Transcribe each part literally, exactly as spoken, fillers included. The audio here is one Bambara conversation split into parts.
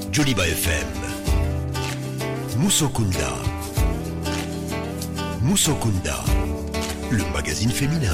Joliba F M. Moussokunda. Moussokunda, le magazine féminin.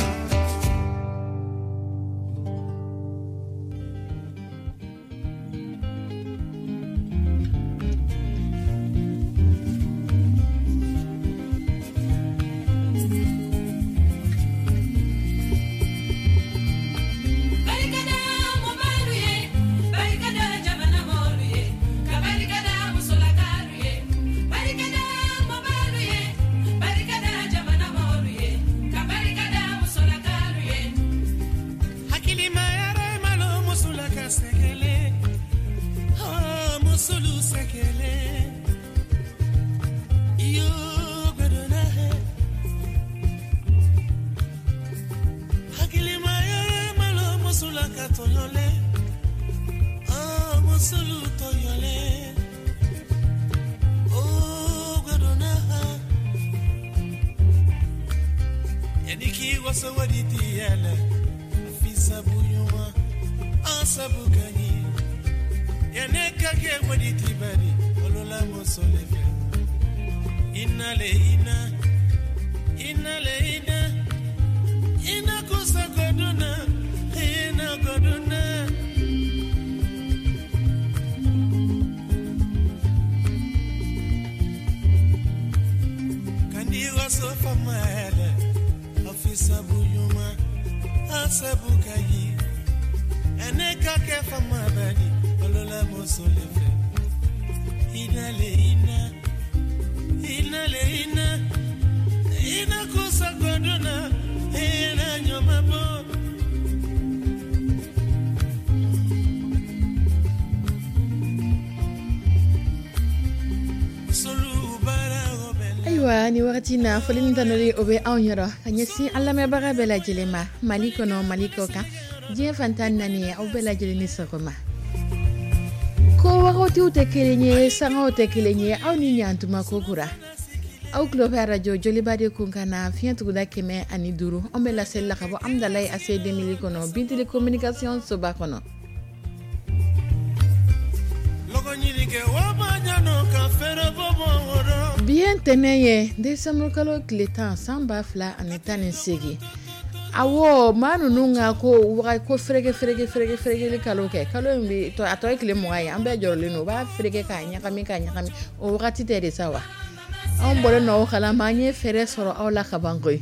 ni wakati na folini tanori obe awnyoro kanyesi allame baga bela jelema maliko no maliko ka je fantan nani obela jelini sakoma ko wakati utekelenye sanga utekelenye au ni nyantuma kokura au globe radio Joliba de kunkana fiantu da keme ani duru ombela sella kabo amdalay ase de miliko no bintile communication so bakono bien teneye décembre kalo kletan samba fla anetane segi awo manu nunga ko wa ko frege frege frege frege le kalo ke kalo mbi to atoy kle mo ay ambe jorle no ba frege ka nya kami ka nya kami o wakati tere sawa on bole no khala manye fere soro awla khabangoy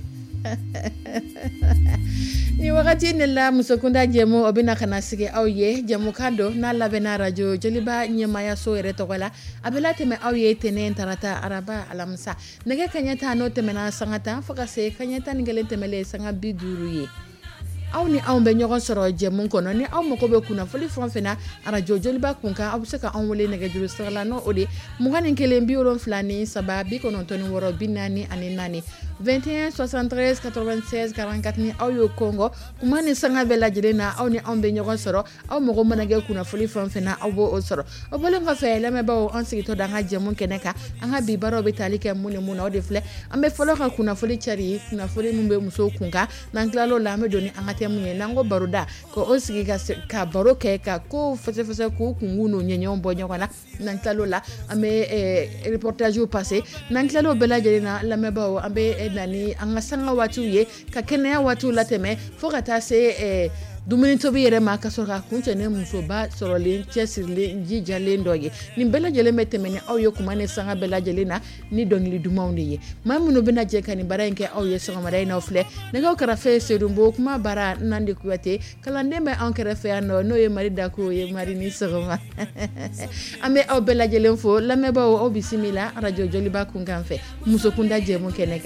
ni wakati nila musokunda jemo obina kana sige awye jemo kado na labena radio Joliba nyema ya so ere tokola abela teme awye tene tarata araba alamsa nege kanyata no teme na sangata fakase kanyata ngele temele sanga biduru ye aw ni aw be nyogon soro jemo kono ni aw mako be kuna foli fronfena radio Joliba kunka abuseka onwole nege juru sala no odi mugani kele mbioro flani sababi kono toni woro binani ani nani vingt et un soixante-treize quatre-vingt-seize quarante-quatre ni aw yo Congo kuma ni sanga bela jirena aw ni ambe nyogon soro aw mogo manage kuna foli fronfena aw bo o soro o bolo nga fe la me bawo on sigito danga jemo keneka anga bi baro be talike muni muna o de fle ambe folo ka kuna foli chari kuna foli mumbe muso kunga nanglalo la me doni anga temu nango baruda ko o sigi ka ka baro ke ka ko fese fese ko kunguno nyenyo mbo nyokana nanglalo la ambe reportage au passé nanglalo bela jirena la me bawo ambe nani anga sanga watu ye ka kenya watu lateme fogata se eh dumuni tobi yere ma ka soka kunche ne muso ba sorole chesirle njijale ndoye ni bela jele metemene aw yo kumane sanga bela jele na ni dongli dumawndi ye mamuno bena je kani baranke aw ye sanga maray na ofle ne ga kara fe sedumbo kuma bara nandi kuwate kala ndembe ankere fe no no ye mari dako ye mari ni sogoma ame aw bela jele fo la me ba o bisimila radio Joliba kungamfe muso kunda je mu keneka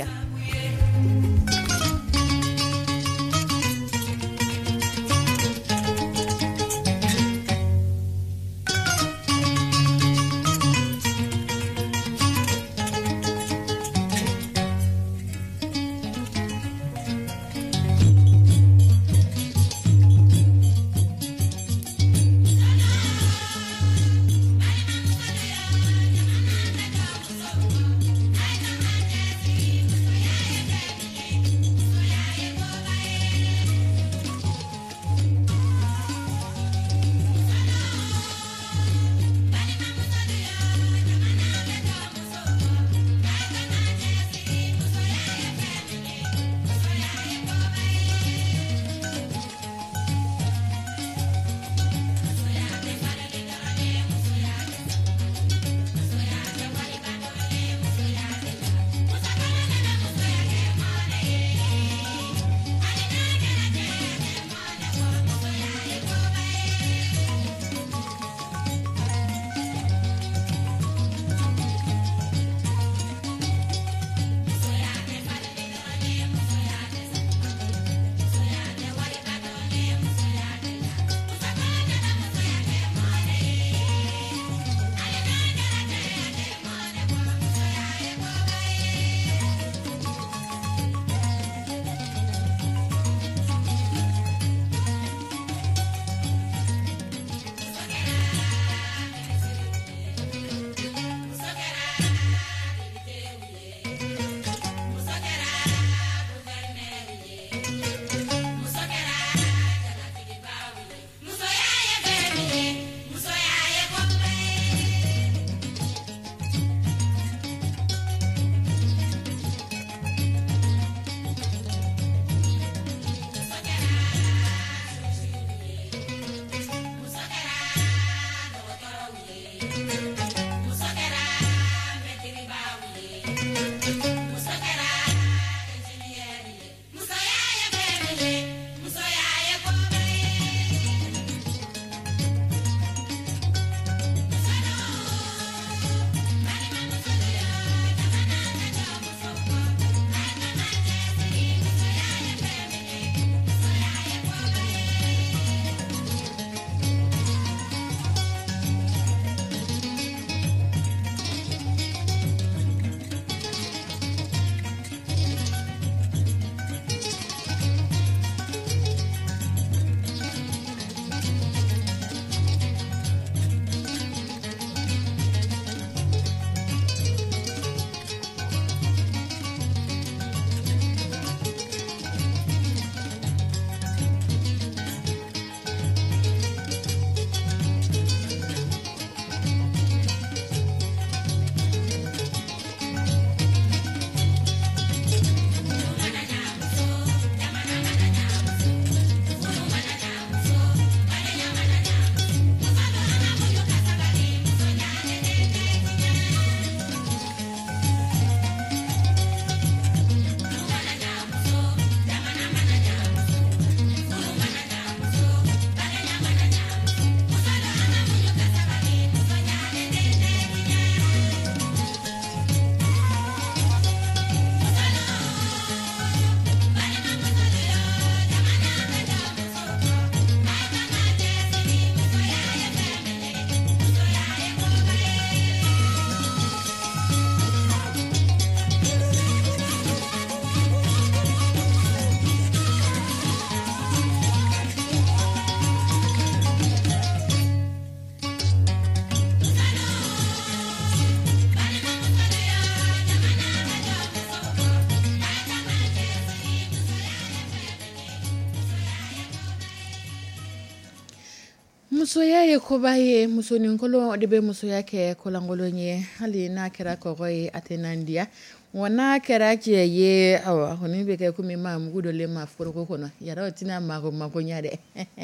musoya ye koba ye musonin kolo de be musoya ke kolangolo nye hali na kera kogoy atenandia wana kera ke ye awa honi be ke kumi ma mugudo le ma foroko kono yara tina ma ko ma ko nyade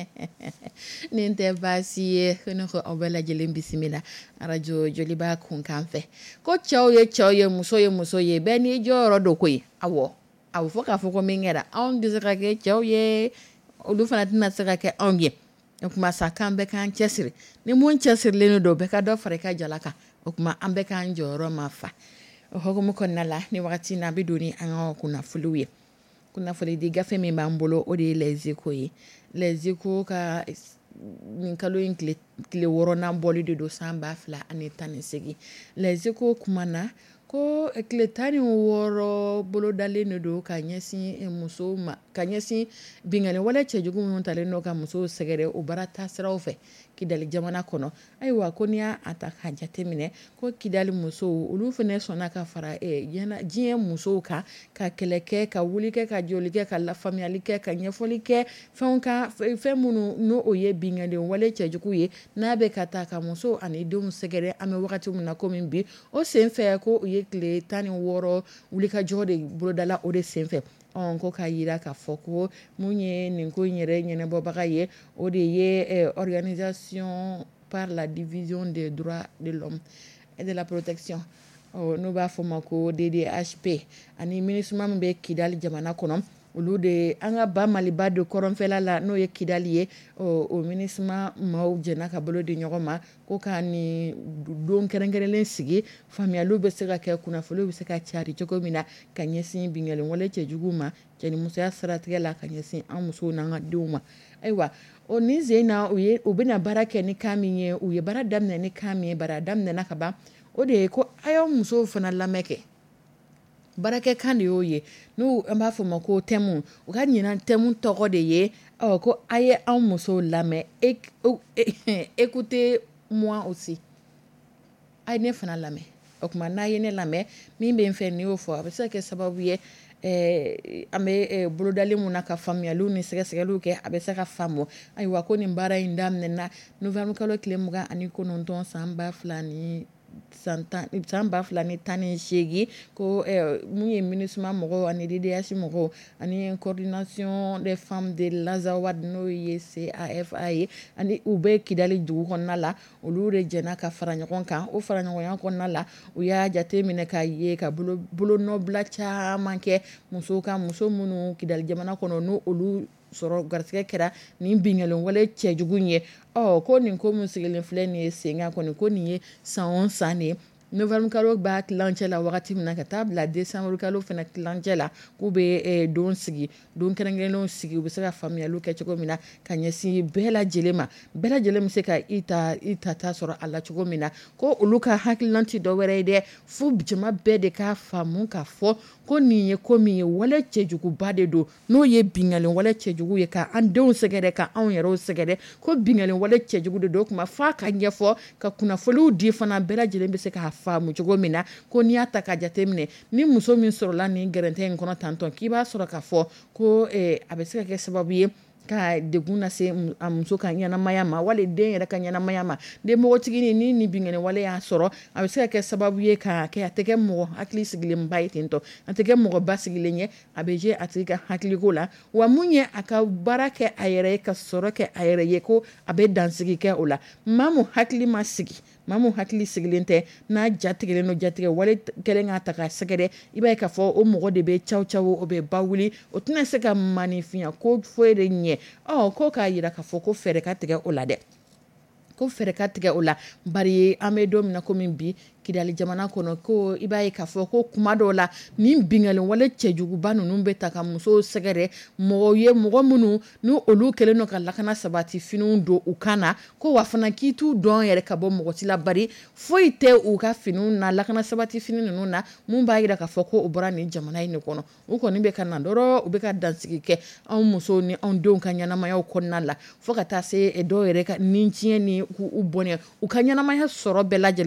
ninte basi kono ko obela jele bisimila radio Joliba kun kanfe ko chaw ye chaw ye musoye musoye be ni joro do koyi awo awo foka foko mingera on disaka ke chaw ye olu fana tina saka ke onge kuma sakan be kan chesiri ni mun chesiri le no do be ka do fare ka jalaka kuma ambe kan joro mafa hogumu konnala ni wakati na biduni an kuna fuluye kuna fuli diga fe mi bambolo o de leziko yi leziko ka min kalo in kle kle woro na boli de do samba fla ani tanisegi leziko kuma na ko ekle tani woro bolo dale no do ka nyesi muso ma ka nyesi bingale wala chejugu mun tale no ka muso segere o barata srawfe kidali jamana kono aywa konia ataka jatemine ko kidali muso ulu fene sona ka fara e yana jien muso ka ka keleke ka wulike ka jolike ka la familialike ka nyefolike fonka fe munu no oye bingale wala chejugu ye na be kata ka muso ani dum segere ame wakati mun ko min bi o senfe ko oye kle tani woro wulika jode brodala o de senfe on ko ka yira ka foko munye ninko nyere nyene bobaga ye o de ye eh, organisation par la division des droits de l'homme et de la protection o no ba fo mako D D H P ani ministre be kidali jamana kono olu de anga ba maliba de koronfela la no ye kidali ye o, o ministre maw jena ka bolo de nyogoma ko kani don kerengerelen sigi famialu be se ka ke kuna folo be se ka chari jogo mina kanyesin bingelen wala che juguma jeni musa saratige la kanyesin amuso nanga duma aiwa o ni zena o ye o bena barake ni kaminye o ye bara damne ni kamiye bara damne nakaba o de ko ayo muso fana lameke barake kan yo ye no amba fo mako temu o ka nyina temu togo de ye o ko aye an muso lame écoutez moi aussi ay ne fana lame o kuma na ye ne lame mi be mfe ni o fo abisa ke sababu ye eh ambe eh, bolodali muna ka famialu ni sege segelu ke abisa ka famo ay wa ko ni mbara indamne na novembre kalo klemuga ani ko non ton samba flani santa samba flani tani shegi ko eh, munye ministre mogo ani D D H mogo ani coordination des femmes de Lazawad no ye C A F A ani ube kidali dugu konnala olure jena ka faranya konka o faranya konka konnala o ya jate mine ka ye ka bulo bulo no blacha manke muso ka muso munu kidali jamana kono no olu soro garsike kera ni bingelen wala chejugunye oh ko nin ko musigelin fleni senga ko ni ko ni saon sane novembre kalo ba clanche la wakati mina ka tabla décembre kalo fena clanche la ku be eh, don sigi don kerengelen sigi be se ka famille lu ke chego mina kanyesi bela jelema bela jelema se ka ita ita ta soro alla chego mina ko uluka hakilanti do were de fu bjema be de ka famu ka fo ko ni ye ko mi ye wala chejugu bade do no ye bingalen wala chejugu ye ka an don segere ka an yero segere ko bingalen wala chejugu de do kuma fa ka nyefo ka kuna folu di fana bela jelema se ka famu jogo mina ko ni ata ka jatemne ni muso min soro la ni gerente en kono tanton ki ba soro ka fo ko eh abesika ke sababu ye ka deguna se amuso kan yana mayama wale den yera kan yana mayama de mo tigini ni ni bingene wale ya soro abesika ke sababu ye ka ke ateke mo akli sigile mbay tinto ateke mo basigile nye abeje atika hakli gola wa munye aka barake ayere ka soro ke ayere ye ko abe dansigi ke ola mamu hakli masigi mamu hakli sigilente na jatigele no jatige wale kelenga taka segede iba ka fo o mogo de be chaw chaw o be bawuli o tuna se ka manifia ko foere nye oh ko ka yira ka fo ko fere ka tige ola de ko fere ka tige ola bari amedo mina ko min bi kidali jamana kono ko ibaye ka fo ko kuma do la ni bingalen wala chejugu banu numbe taka muso segere mo ye mo munu no olu kele no kala kana sabati finu do ukana ko wafana kitu don yere ka bo mo tila bari foite u ka finu na la kana sabati finu no na mun ba yira ka fo ko obora ni jamana ni kono u ko ni be kana doro u be ka dansiki ke an muso ni an don kanyana maya ko nala fo ka ta se e do yere ka ninchie ni u bone u kanyana maya soro bela jelina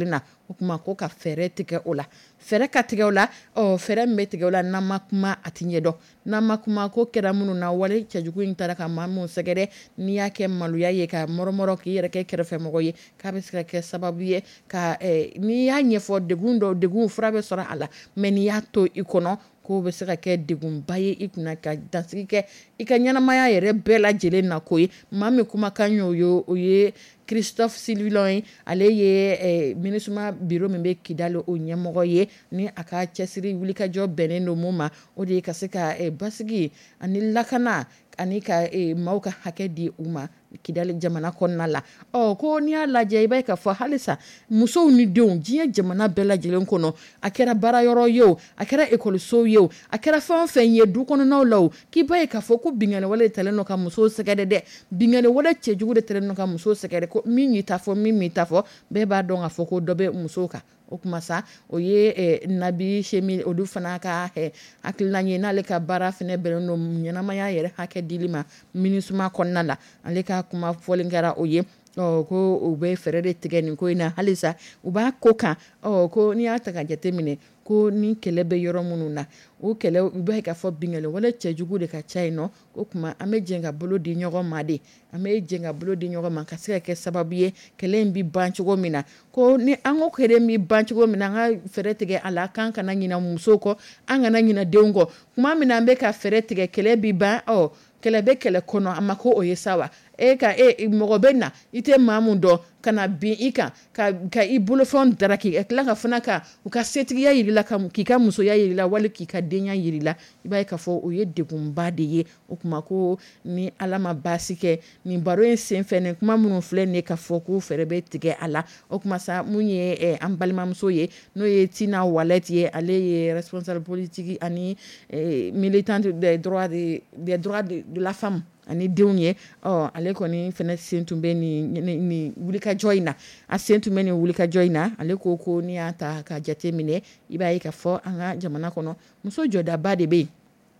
o kuma ko ka fɛɛrɛ tigɛ o la fɛɛrɛ ka tigɛ o la ɔ fɛɛrɛ min bɛ tigɛ o la n'an ma kuma a ti ɲɛdɔn n'an ma kuma ko kɛra minnu na wale cɛjugu in taara ka maa minnu sɛgɛrɛ n'i y'a kɛ maloya ye ka mɔrɔmɔrɔ k'i yɛrɛ kɛ kɛrɛfɛmɔgɔ ye k'a bɛ se ka kɛ sababu ye ka n'i y'a ɲɛfɔ degun dɔ degun fura bɛ sɔrɔ a la mɛ n'i y'a to i kɔnɔ k'o bɛ se ka kɛ degunba ye i kunna ka dansigi kɛ i ka ɲɛnamaya yɛrɛ bɛɛ lajɛlen na ko ye maa min kumakan y'o ye o ye Christophe Sylvilon ye ale ye MINUSMA biro min bɛ Kidali o ɲɛmɔgɔ ye ni a ka cɛsiri wulikajɔ bɛnnen don mun ma o de ye ka se ka basigi ani lakana ani ka maaw ka hakɛ di u ma Kidali jamana kɔnɔna la ɔ ko n'i y'a lajɛ i b'a ye k'a fɔ halisa musow ni denw diɲɛ jamana bɛɛ lajɛlen kɔnɔ a kɛra baarayɔrɔ ye o a kɛra ekɔlisow ye o a kɛra fɛn o fɛn ye du kɔnɔnaw la o k'i b'a ye k'a fɔ ko bingani wale tɛlen don ka musow sɛgɛrɛ dɛ bingani wale cɛjugu de tɛlen don ka musow sɛgɛrɛ ko min y'i ta fɔ min m'i ta fɔ bɛɛ b'a dɔn k'a fɔ ko dɔ bɛ musow kan o kuma sa o ye Nabi Semi olu fana ka hakilina ye n'ale ka baara fana bɛnnen don ɲɛnamaya yɛrɛ hakɛ dili ma MINUSMA kɔnɔna la ale ka kuma fɔlen kɛra o ye ɔ ko u bɛ fɛɛrɛ de tigɛ nin ko in na halisa u b'a ko kan ɔ ko n'i y'a ta ka jateminɛ ko ni kɛlɛ bɛ yɔrɔ minnu na o kɛlɛ u b'a ye k'a fɔ bingani wale cɛjugu de ka ca yen nɔ o kuma an bɛ jɛn ka bolo di ɲɔgɔn ma de an bɛ jɛn ka bolo di ɲɔgɔn ma ka se ka kɛ sababu ye kɛlɛ in bɛ ban cogo min na ko ni an ko kɛlɛ in bɛ ban cogo min na an ka fɛɛrɛ tigɛ a la k'an kana ɲinɛ musow kɔ an kana ɲinɛ denw kɔ kuma min na an bɛ ka fɛɛrɛ tigɛ kɛlɛ bɛ ban ɔ kɛlɛ bɛ kɛlɛ kɔnɔ a ma ko o ye sa wa e ka e mɔgɔ bɛ na i tɛ maa mun dɔn ka na bin i kan ka ka i bolofɛnw daraki ka tila ka fana ka u ka setigiya yirila k'i ka musoya yirila wali k'i ka denya yirila i b'a ye k'a fɔ o ye degunba de ye o kuma ko ni ala ma baasi kɛ nin baro in senfɛ nin kuma minnu filɛ nin ye k'a fɔ ko fɛɛrɛ bɛ tigɛ a la o kuma sa mun ye an balimamuso ye n'o ye Tina Wallet ye ale ye responsable politique ani militante des droits de des droits de la femme ani denw ye ɔ ale kɔni fɛnɛ sen tun bɛ nin nin wulikajɔ in na a sen tun bɛ nin wulikajɔ in na ale ko ko n'i y'a ta ka jate minɛ i b'a ye k'a fɔ an ka jamana kɔnɔ muso jɔdaba de bɛ yen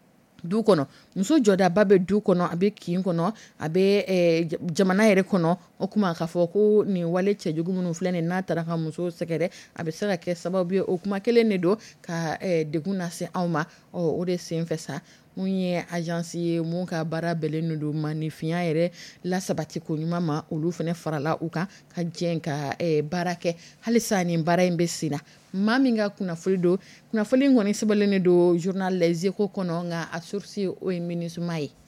du kɔnɔ muso jɔdaba bɛ du kɔnɔ a bɛ kin kɔnɔ a bɛ jamana yɛrɛ kɔnɔ o kuma k'a fɔ ko nin wale cɛjugu minnu filɛ nin n'a taara ka muso sɛgɛrɛ a bɛ se ka kɛ sababu ye o kuma kelen de don ka degun lase anw ma ɔ o de sen fɛ sa mun ye agence ye mun ka baara bɛlen don manifinya yɛrɛ lasabati ko ɲuman ma olu fana farala u kan ka jɛn ka baara kɛ halisa nin baara in bɛ sen na maa min ka kunnafoli don kunnafoli in kɔni sɛbɛnlen don journal Les Échos kɔnɔ nka a source o ye MINUSMA ye.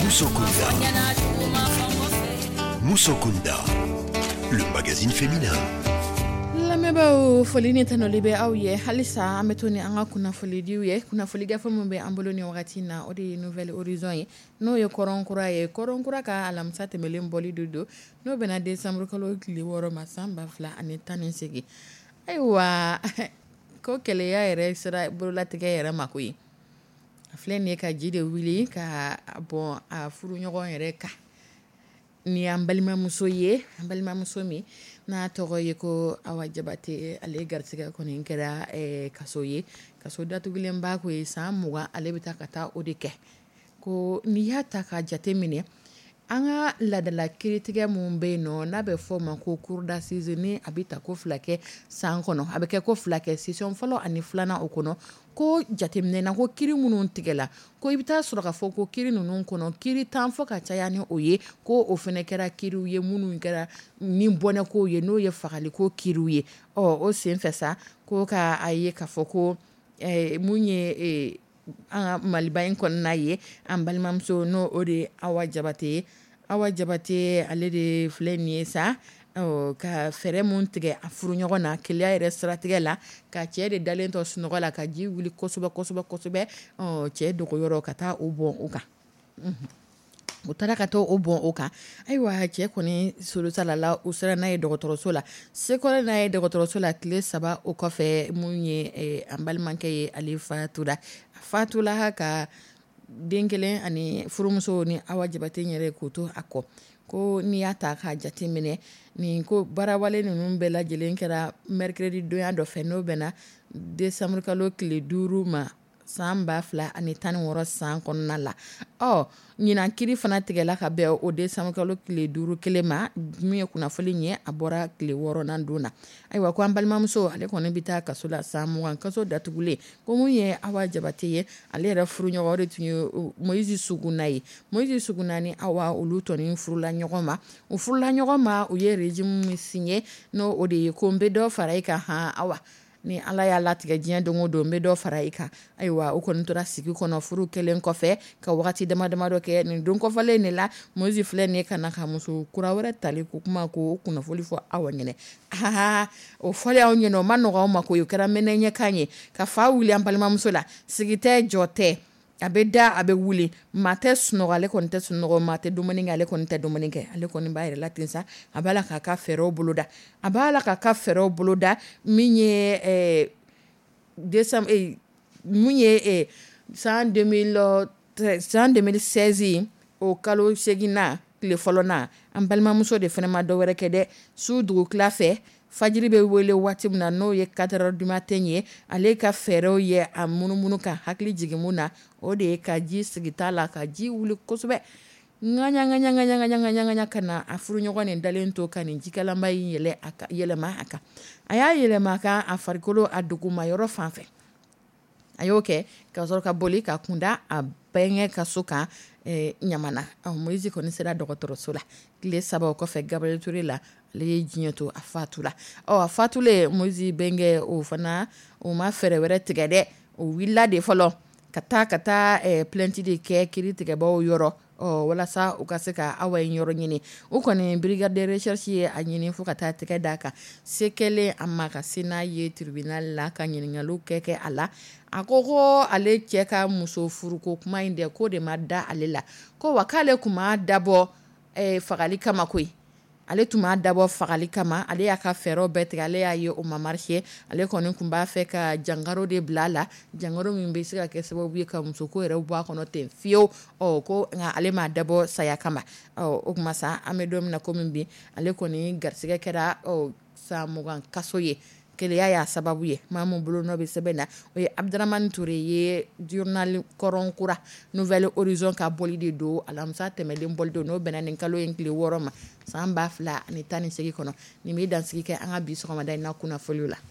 Musokunda. Musokunda, le magazine féminin. Lamɛbaaw foli ni tanoli bɛ aw ye halisa an bɛ to ni an ka kunnafolidiw ye kunnafoligafo min bɛ an bolo ni wagati na o de ye Nouvelle Horizon ye n'o ye kɔrɔnkura ye kɔrɔnkura ka alamisa tɛmɛlen bɔli de don n'o bɛna décembre kalo tile wɔɔrɔ ma san ba fila ani tan ni segin ayiwa ko kɛlɛya yɛrɛ sera bololatigɛ yɛrɛ ma koyi a filɛ nin ye ka ji de wuli ka bɔn a furuɲɔgɔn yɛrɛ kan ni an balimamuso ye an balimamuso min n'a tɔgɔ ye ko Awa Jabate ale garisɛgɛ kɔni kɛra eh, kaso ye kaso datugulen ba ko ye san mugan ale bɛ taa ka taa o de kɛ ko n'i y'a ta ka jate minɛ an ka ladala kiritigɛ mun bɛ yen nɔ n'a bɛ fɔ ma ko cour d'assises ni a bɛ ta ko fila kɛ san kɔnɔ a bɛ kɛ ko fila kɛ session fɔlɔ ani filanan o kɔnɔ ko jateminɛ na ko kiri minnu tigɛla ko i bɛ taa sɔrɔ k'a fɔ ko kiri ninnu kɔnɔ kiri tan fɔ ka caya ni o ye ko o fana kɛra kiriw ye minnu kɛra ni bɔnɛkow ye n'o ye fagaliko kiriw ye ɔ o senfɛ sa ko ka a ye k'a fɔ ko eh, mun ye eh, an ka Maliba in kɔnɔna ye an balimamuso n'o o de ye Awa Jabate ye Awa Jabate ale de filɛ nin ye sa ka fɛrɛ mun tigɛ a furuɲɔgɔn na keleya yɛrɛ siratigɛ la ka cɛ de dalen tɔ sunɔgɔ la ka ji wuli kosɛbɛ kosɛbɛ kosɛbɛ cɛ dogoyɔrɔ ka taa o bɔn o kan u taara ka taa o bɔn o kan ayiwa cɛ kɔni solosala la u sera n'a ye dɔgɔtɔrɔso la sekɔrɔ n'a ye dɔgɔtɔrɔso la tile saba o kɔfɛ mun ye an balimakɛ ye ale fatura fatula ka den kelen ani furumuso ni Awa Jabate yɛrɛ k'u to a kɔ ko n'i y'a ta k'a jate minɛ nin ko barawale ninnu bɛɛ lajɛlen kɛra mercredi donya dɔ fɛ n'o bɛna décembre kalo tile duuru ma san ba fila ani tan ni wɔɔrɔ san kɔnɔna la ɔ ɲinan kiri fana tigɛla ka bɛn o décembre kalo tile duuru kelen ma min ye kunnafoli ɲɛ a bɔra tile wɔɔrɔnan don na ayiwa ko an balimamuso ale kɔni bɛ taa kaso la san mugan kaso datugulen ko mun ye Awa Jabate ye ale yɛrɛ furuɲɔgɔn o de tun ye Moïse Suguna ye Moïse Suguna ni Awa olu tɔni furula ɲɔgɔn ma u furula ɲɔgɔn ma u ye régime min signé n'o o de ye ko n bɛ dɔ fara i kan han Awa ni Ala y'a latigɛ diɲɛ don o don n bɛ dɔ fara i kan ayiwa u kɔni tora sigi kɔnɔ furu kelen kɔfɛ ka wagati dama dama dɔ kɛ nin don kɔfɛlen de la Moïse filɛ nin ye ka na ka muso kura wɛrɛ tali ko kuma ko o kunnafoli fɔ Awa ɲɛnɛ aa o fɔli aw ɲɛna o ma nɔgɔ aw ma ko o kɛra mɛnɛ ɲɛkan ye ka fa wuli an balimamuso la sigi tɛ jɔ tɛ a bɛ da a bɛ wuli maa tɛ sunɔgɔ ale kɔni tɛ sunɔgɔ maa tɛ dumuni kɛ ale kɔni tɛ dumuni kɛ ale kɔni b'a yɛrɛ la ten sa a b'a la k'a ka fɛɛrɛw boloda a b'a la k'a ka fɛɛrɛw boloda min ye eh, décembre eh, mun ye eh, san deux mille san deux mille seize o kalo seginna tile fɔlɔna an balimamuso de fana ma dɔ wɛrɛ kɛ dɛ su dugu tila fɛ fajiri bɛ wele waati min na n'o ye quatre heures du matin ye ale ka fɛɛrɛw ye a munumunu ka hakili jigin mun na o de ye ka ji sigita la ka ji wuli kosɛbɛ ŋaɲa ŋaɲa ŋaɲa ŋaɲa ŋaɲa ŋaɲa ka na a furuɲɔgɔn nin dalen to ka nin jikalanba in yɛlɛ a kan yɛlɛma a kan a y'a yɛlɛma a kan a farikolo a duguma yɔrɔ fan fɛ a y'o kɛ ka sɔrɔ ka boli ka kunda a bɛnkɛ ka so kan eh, ɲamana Moïse kɔni sera dɔgɔtɔrɔso la tile saba o kɔfɛ Gabriel Touré la ale ye diɲɛ to a fatula ɔ a fatulen Moïse bɛnkɛ o fana o ma fɛɛrɛ wɛrɛ tigɛ dɛ o wulila de fɔlɔ ka taa ka taa eh, plainte de kɛ kiri tigɛbaw yɔrɔ ɔ walasa u ka se ka Awa in yɔrɔ ɲini u kɔni brigade de recherche ye a ɲini fo ka taa tɛgɛ d'a kan se kɛlen a ma ka se n'a ye tribunal la ka ɲininkaliw kɛ kɛ a la a ko ko ale cɛ ka muso furuko kuma in dɛ ko de ma da ale la ko wa k'ale tun m'a dabɔ eh, fagali kama koyi ale tun m'a dabɔ fagali kama ale y'a ka fɛɛrɛw bɛɛ tigɛ ale y'a ye o ma marché ale kɔni tun b'a fɛ ka jangaro de bila a la jangaro min bɛ se ka kɛ sababu ye ka musoko yɛrɛ bɔ a kɔnɔ ten fiyewu ɔ ko nka ale m'a dabɔ saya kama ɔ o tuma sa an bɛ don min na komi bi ale kɔni garisɛgɛ kɛra ɔ san mugan kaso ye keleya y'a sababu ye maa min bolo nɔ bɛ sɛbɛn na o ye Abdramane Touré ye journal kɔrɔnkura Nouvelle Horizon ka bɔli de don alamisa tɛmɛlen bɔli don n'o bɛnna nin kalo in tile wɔɔrɔ ma san ba fila ani tan ni segin kɔnɔ nin bɛ dansigi kɛ an ka bi sɔgɔmada in na kunnafoliw la.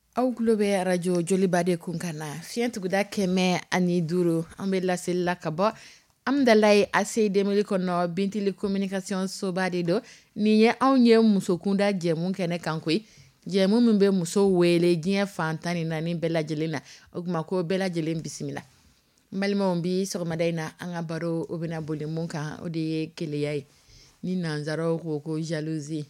aw kulo bɛ radio joliba de kunkana fiɲɛ tuguda kɛmɛ ani duuru an bɛ laseli la ka bɔ amdalayi ase demili kɔnɔ bintili communication soba de do nin ye anw ye musokunda jɛmu kɛnɛ kan koyi jɛmu min bɛ muso wele diɲɛ fantan ni naani bɛɛ lajɛlen na o kuma ko bɛɛ lajɛlen bisimila n balimaw bi sɔgɔmada in na an ka baro o bɛna boli mun kan o de ye keleya ye ni nanzaraw ko ko jalousie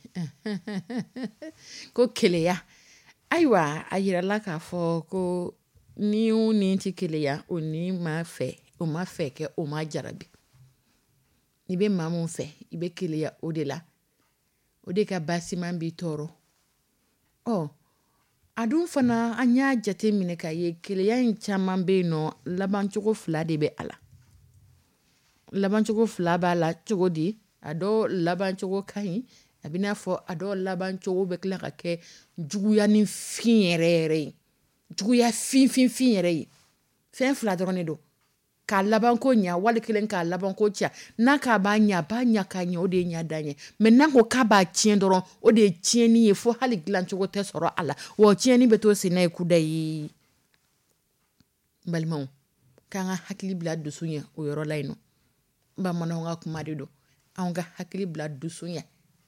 ko keleya ayiwa a yirala k'a fɔ ko ni o ni tɛ keleya o ni ma fɛ o ma fɛ kɛ o ma jarabi i bɛ maa mun fɛ i bɛ keleya o de la o de ka basiman b'i tɔɔrɔ ɔ a dun fana an y'a jate minɛ k'a ye keleya in caman bɛ yen nɔ labancogo fila de bɛ a la labancogo fila b'a la cogo di a dɔw labancogo ka ɲi a bɛ n'a fɔ a dɔw labancogo bɛ tila ka kɛ juguya ni fin yɛrɛ yɛrɛ ye juguya fin fin fin yɛrɛ ye fɛn fila dɔrɔn de don k'a labanko ɲa wali kelen k'a labanko cɛ n'a k'a b'a ɲa a b'a ɲa k'a ɲa o de ye ɲa dan ye mɛ n'a ko k'a b'a tiɲɛ dɔrɔn o de ye tiɲɛni ye fo hali dilancogo tɛ sɔrɔ a la wa tiɲɛni bɛ to sen n'a ye kuda ye balimaw k'an ka hakili bila dusu ɲɛ o yɔrɔ la yen nɔ bamananw ka kuma de don an ka hakili bila dusu ɲɛ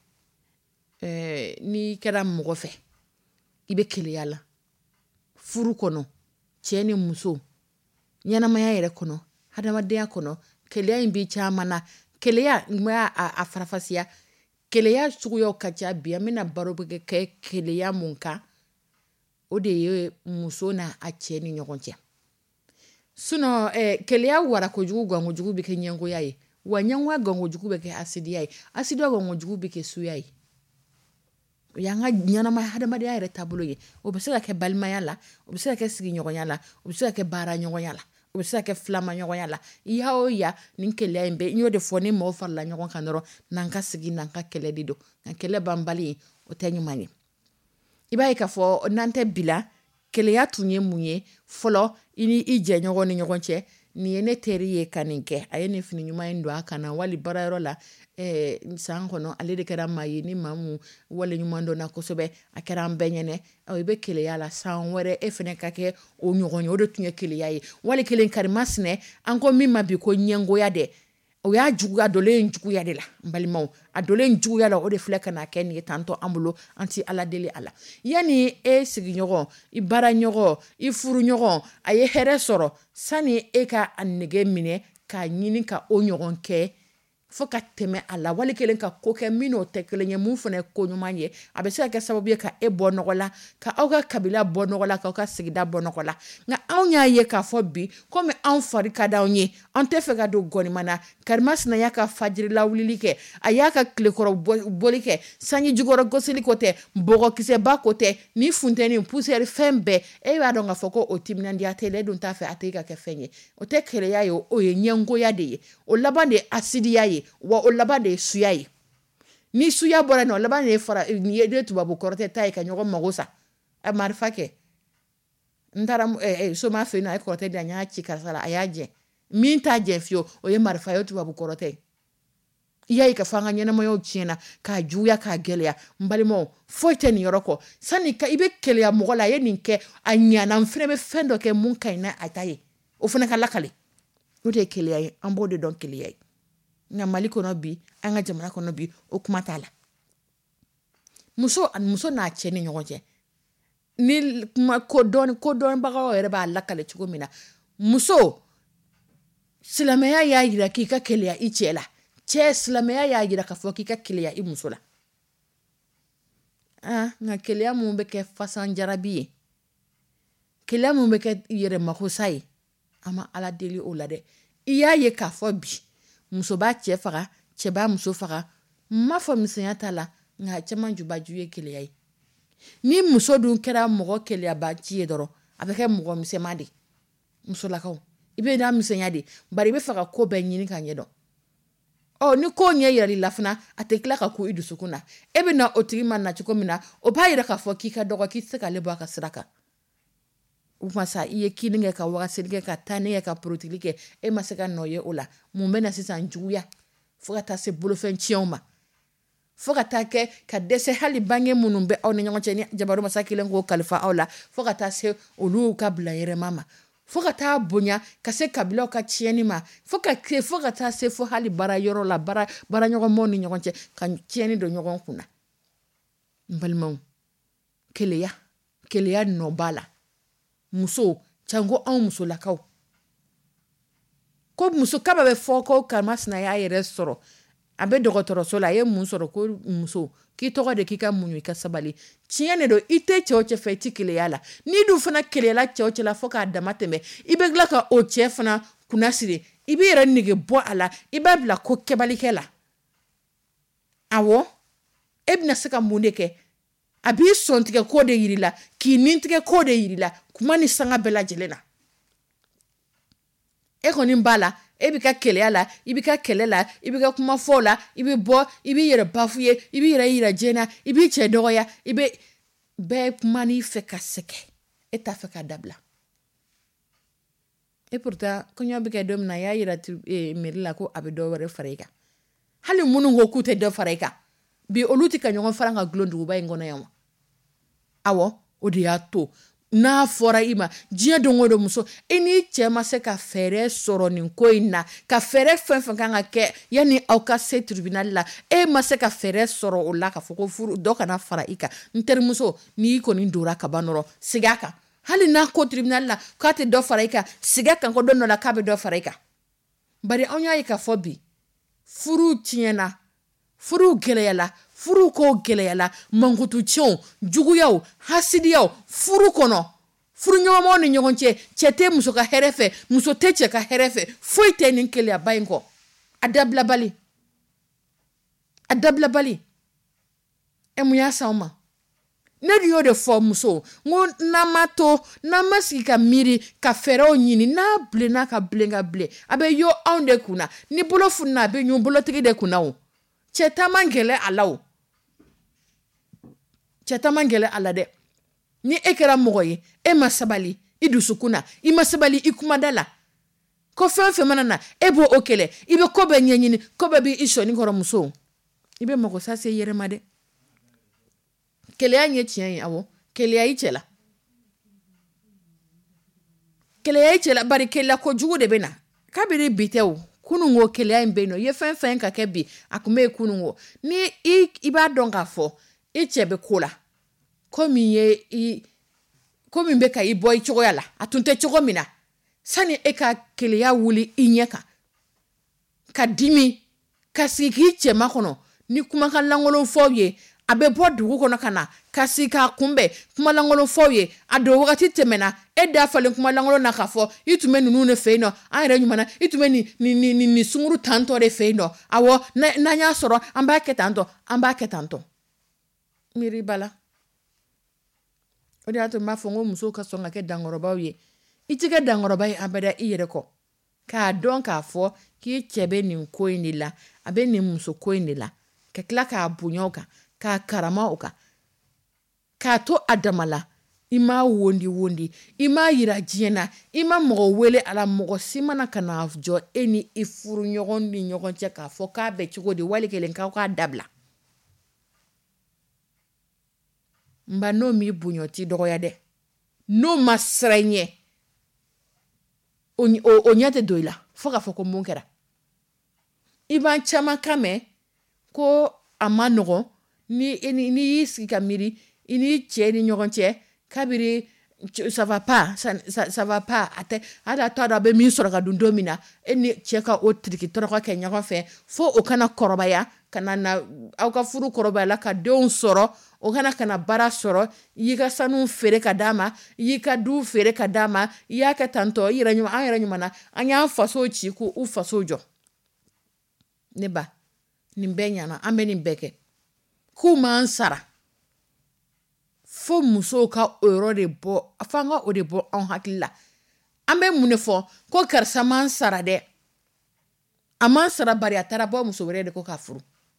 n'i kɛra mɔgɔ fɛ i bɛ keleya la furu kɔnɔ cɛ ni muso ɲɛnamaya yɛrɛ kɔnɔ hadamadenya kɔnɔ keleya in b'i caman na keleya n b'a a farafasiya keleya suguyaw ka ca bi an bɛna baro bɛ kɛ keleya mun kan o de ye muso n'a a cɛ ni ɲɔgɔn cɛ sinɔn keleya wara kojugu gan kojugu bɛ kɛ ɲɛngoya ye wa ɲɛngoya gan kojugu bɛ kɛ asidiya ye asidiya gan kojugu bɛ kɛ suya ye o y'an ka ɲɛnamaya hadamadenya yɛrɛ taabolo ye o bɛ se ka kɛ balimaya la o bɛ se ka kɛ sigiɲɔgɔnya la o bɛ se ka kɛ baara ɲɔgɔnya la o bɛ se ka kɛ filama ɲɔgɔnya la i y'a o ya nin keleya in bɛ n y'o de fɔ ni mɔgɔ farala ɲɔgɔn kan dɔrɔn n'an ka sigi n'an ka kɛlɛ de don nka kɛlɛ banbali o tɛ ɲuman ye i b'a ye k'a fɔ n'an tɛ bila keleya tun ye mun ye fɔlɔ i ni i jɛɲɔgɔn ni ɲɔgɔn cɛ nin ye ne teri ye ka nin kɛ a ye nin fini ɲuman in don a kan na wali baarayɔrɔ la san kɔnɔ ale de kɛra maa ye ni maa mun wale ɲuman dɔnna kosɛbɛ a kɛra an bɛɛ ɲɛnɛ i bɛ keleya la san wɛrɛ e fana ka kɛ o ɲɔgɔn ye o de tun ye keleya ye wali kelen karima sinɛ an ko min ma bi ko ɲɛngoya dɛ o y'a juguya dolen juguya de la n balimaw a dolen juguya la o de filɛ ka na kɛ nin ye tantɔ an bolo an ti ala deli a la yanni e sigiɲɔgɔn i baaraɲɔgɔn i furuɲɔgɔn a ye hɛrɛ sɔrɔ sani e ka a nege minɛ k'a ɲini ka o ɲɔgɔn kɛ fo ka tɛmɛ a la wali kelen ka ko kɛ min n'o tɛ kelen ye mun fana ye ko ɲuman ye a bɛ se ka kɛ sababu ye ka e bɔ nɔgɔ la ka aw ka kabila bɔ nɔgɔ la k'aw ka sigida bɔ nɔgɔ la nka anw y'a ye k'a fɔ bi komi anw fari ka d'anw ye an tɛ fɛ ka don gɔnima na karima sina y'a ka fajiri lawulili kɛ a y'a ka tilekɔrɔ boli kɛ sanji jukɔrɔ gosili ko tɛ bɔgɔkisɛba ko tɛ ni funtɛni pusɛri fɛn bɛɛ e b'a dɔn k'a fɔ ko o timinandiya tɛ e dun t'a fɛ a tɛ ka kɛ fɛn ye o tɛ keleya ye o ye ɲɛngoya de ye o laban de ye asidiya ye wa o laban de ye suya ye ni suya bɔra yen o laban de ye fara ni ye de tubabu kɔrɔtɛ ta ye ka ɲɔgɔn mago sa a marifa kɛ n taara soma fɛ yen nɔ a ye kɔrɔtɛ di a y'a ci karisa la a y'a jɛ min t'a jɛ fiyewu o ye marifa ye o tubabu kɔrɔtɛ ye i y'a ye ka fɔ an ka ɲɛnamayaw tiɲɛna k'a juguya k'a gɛlɛya n balimaw foyi tɛ nin yɔrɔ kɔ sani i bɛ keleya mɔgɔ la a ye nin kɛ a ɲana n fana bɛ fɛn dɔ kɛ mun ka ɲi n'a a ta ye o fana ka lakale o de ye keleya ye an b'o de dɔn keleya ye nka mali kɔnɔ bi an ka jamana kɔnɔ bi o kuma t'a la muso muso n'a cɛ ni ɲɔgɔn cɛ ni kuma kodɔn kodɔnbagaw yɛrɛ b'a lakale cogo min na muso silamɛya y'a jira k'i ka keleya i cɛ la cɛ silamɛya y'a jira k'a fɔ k'i ka keleya i muso la ah nka keleya mun bɛ kɛ fasan jarabi ye keleya mun bɛ kɛ yɛrɛ makosa ye an ma ala deli o la dɛ i y'a ye k'a fɔ bi muso b'a cɛ faga cɛ b'a muso faga ma fɔ misɛnya t'a la nka caman jubaju ye keleya ye ni muso dun kɛra mɔgɔ keleyaba ci ye dɔrɔn a bɛ kɛ mɔgɔ misɛnman de musolakaw i bɛ n'a misɛnya de bari i bɛ fɛ ka ko bɛɛ ɲini k'a ɲɛdɔn ɔ ni ko ɲɛ yirali la fana a tɛ tila ka ko i dusukun na e bɛ na o tigi ma na cogo min na o b'a yira k'a fɔ k'i ka dɔgɔ k'i tɛ se k'ale bɔ a ka sira kan o kuma sa i ye kini kɛ ka wagaseli kɛ ka taa ne kɛ ka porotili kɛ e ma se ka nɔ ye o la mun bɛ na sisan juguya fo ka taa se bolofɛn tiɲɛw ma fo ka taa kɛ ka dɛsɛ hali bange minnu bɛ aw ni ɲɔgɔn cɛ ni jabaru masa kelen k'o kalifa aw la fo ka taa se olu ka bila yɛrɛma ma fo ka taa bonya ka se kabilaw ka tiɲɛni ma fo ka fo ka taa se fo hali bara yɔrɔ la bara bara ɲɔgɔnmaw ni ɲɔgɔn cɛ ka tiɲɛni don ɲɔgɔn kunna n balimaw keleya keleya nɔ b'a la muso cango anw musolakaw ko muso kaba bɛ fɔ ko kama sinaya yɛrɛ sɔrɔ a bɛ dɔgɔtɔrɔso la a ye mun sɔrɔ ko muso k'i tɔgɔ de k'i ka muɲu i ka sabali tiɲɛ de don i tɛ cɛw cɛ fɛ i tɛ keleya la n'i dun fana keleyala cɛw cɛ la fo k'a dama tɛmɛ i bɛ tila ka o cɛ fana kunna siri i b'i yɛrɛ nege bɔ a la i b'a bila ko kɛbalikɛ la awɔ e bɛna se ka mun de kɛ a b'i sɔntigɛ ko de yiri la k'i nintigɛ ko de yiri la kuma ni sanga bɛɛ lajɛlen na e kɔni b'a la e bɛ ka keleya la i bɛ ka kɛlɛ la i bɛ ka kuma fɔ la i bɛ bɔ i b'i yɛrɛ bafu ye i b'i yɛrɛ yira jɛna i b'i cɛ dɔgɔya i bɛ bɛɛ kuma n'i fɛ ka sɛgɛ e t'a fɛ ka dabila e pourtant kɔɲɔ bɛ kɛ don min na a y'a yira mairie la ko a bɛ dɔ wɛrɛ fara i kan hali minnu ko k'u tɛ dɔ fara i kan bi olu tɛ ka ɲɔgɔn fara ka gulon duguba in kɔnɔ yan wa awɔ o de y'a to n'a fɔra i ma diɲɛ don o don muso i n'i cɛ ma se ka fɛɛrɛ sɔrɔ nin ko in na ka fɛɛrɛ fɛn fɛn kan ka kɛ yanni aw ka se tribunal la e ma se ka fɛɛrɛ sɔrɔ o la ka fɔ ko furu dɔ kana fara i kan n terimuso n'i kɔni dora ka ban nɔrɔ sigi a kan hali n'a ko tribunal la k'a tɛ dɔ fara i kan sigi a kan ko don dɔ la k'a bɛ dɔ fara i kan bari anw y'a ye k'a fɔ bi furu tiɲɛna furu gɛlɛyala furu ko gɛlɛyala mankutu tiɲɛw juguyaw hasidiyaw furu kɔnɔ furu ɲɔgɔnmaw ni ɲɔgɔn cɛ cɛ tɛ muso ka hɛrɛ fɛ muso tɛ cɛ ka hɛrɛ fɛ foyi tɛ nin keleyaba in kɔ a dabilabali a dabilabali e mun y'a s'anw ma ne de y'o de fɔ muso n ko n'an ma to n'an ma sigi ka miiri ka fɛɛrɛw ɲini n'a bilenna ka bilen ka bilen a bɛ yo anw de kunna ni bolo fununa a bɛ ɲun bolotigi de kunna o cɛ ta man gɛlɛ a la o cɛ ta man gɛlɛ a la dɛ ni e kɛra mɔgɔ ye e ma sabali i dusukun na i ma sabali i kumada la ko fɛn fɛn mana na e b'o o kɛlɛ i bɛ ko bɛɛ ɲɛɲini ko bɛɛ b'i sɔnni kɔrɔ muso i bɛ mɔgɔ sa se yɛrɛ ma dɛ keleya ye tiɲɛ ye awɔ keleya i cɛ la keleya i cɛ la bari keleya kojugu de bɛ na kabiri bi tɛ o kunun ko keleya in bɛ yen nɔ i ye fɛn fɛn ka kɛ bi a kun bɛ kunun ko ni i i b'a dɔn k'a fɔ i cɛ bɛ ko la ko min ye i ko min bɛ ka i bɔ i cogoya la a tun tɛ cogo min na sani e ka keleya wuli i ɲɛ kan ka dimi ka sigi k'i cɛma kɔnɔ ni kumakan lankolon fɔw ye a bɛ bɔ dugu kɔnɔ ka na ka sigi k'a kunbɛn kuma lankolon fɔw ye a don wagati tɛmɛna e da falen kuma lankolon na k'a fɔ i tun bɛ ninnu de fɛ yen nɔ an yɛrɛ ɲuman na i tun bɛ nin nin nin nin nin sunguru tantɔ de fɛ yen nɔ awɔ n'an y'a sɔrɔ an b'a kɛ tantɔ an b'a kɛ tantɔ miiri bala o de y'a to n b'a fɔ n ko musow ka sɔn ka kɛ dankɔrɔbaw ye i tɛ kɛ dankɔrɔba ye abada i yɛrɛ kɔ k'a dɔn k'a fɔ k'i cɛ bɛ nin ko in de la a bɛ nin muso ko in de la ka tila k'a bonya o kan k'a karama o kan k'a to a dama la i m'a wondi wondi i m'a yira diɲɛ na i ma mɔgɔ wele a la mɔgɔ si mana ka na jɔ e ni i furu ɲɔgɔn ni ɲɔgɔn cɛ k'a fɔ k'a bɛ cogo di wali kelen k'aw k'a dabila nba n'o m'i bonya ti dɔgɔya dɛ n'o ma sira i ɲɛ o ɲɛ tɛ don i la fo k'a fɔ ko mun kɛra i b'an caman kan mɛn ko a ma nɔgɔn ni n'i y'i sigi ka miiri i ni cɛ ni ɲɔgɔn cɛ kabiri ça va pas ça, ça, ça va pas a tɛ hali a t'a dɔn a bɛ min sɔrɔ ka dun don min na e ni cɛ ka o tiriki tɔrɔkɔ kɛ ɲɔgɔn fɛ fo o kana kɔrɔbaya ka na na aw ka furu kɔrɔbaya la ka denw sɔrɔ o kana kana baara sɔrɔ i y'i ka sanu feere ka d'a ma i y'i ka du feere ka d'a ma i y'a kɛ tantɔ i yɛrɛ ɲuman an yɛrɛ ɲuman na an y'an fasow ci k'u u fasow jɔ ne ba nin bɛɛ ɲana an bɛ nin bɛɛ kɛ k'u m'an sara fo musow ka o yɔrɔ de bɔ f'an ka o de bɔ an hakili la an bɛ mun de fɔ ko karisa m'an sara dɛ a m'an sara bari a taara bɔ muso wɛrɛ de ko k'a furu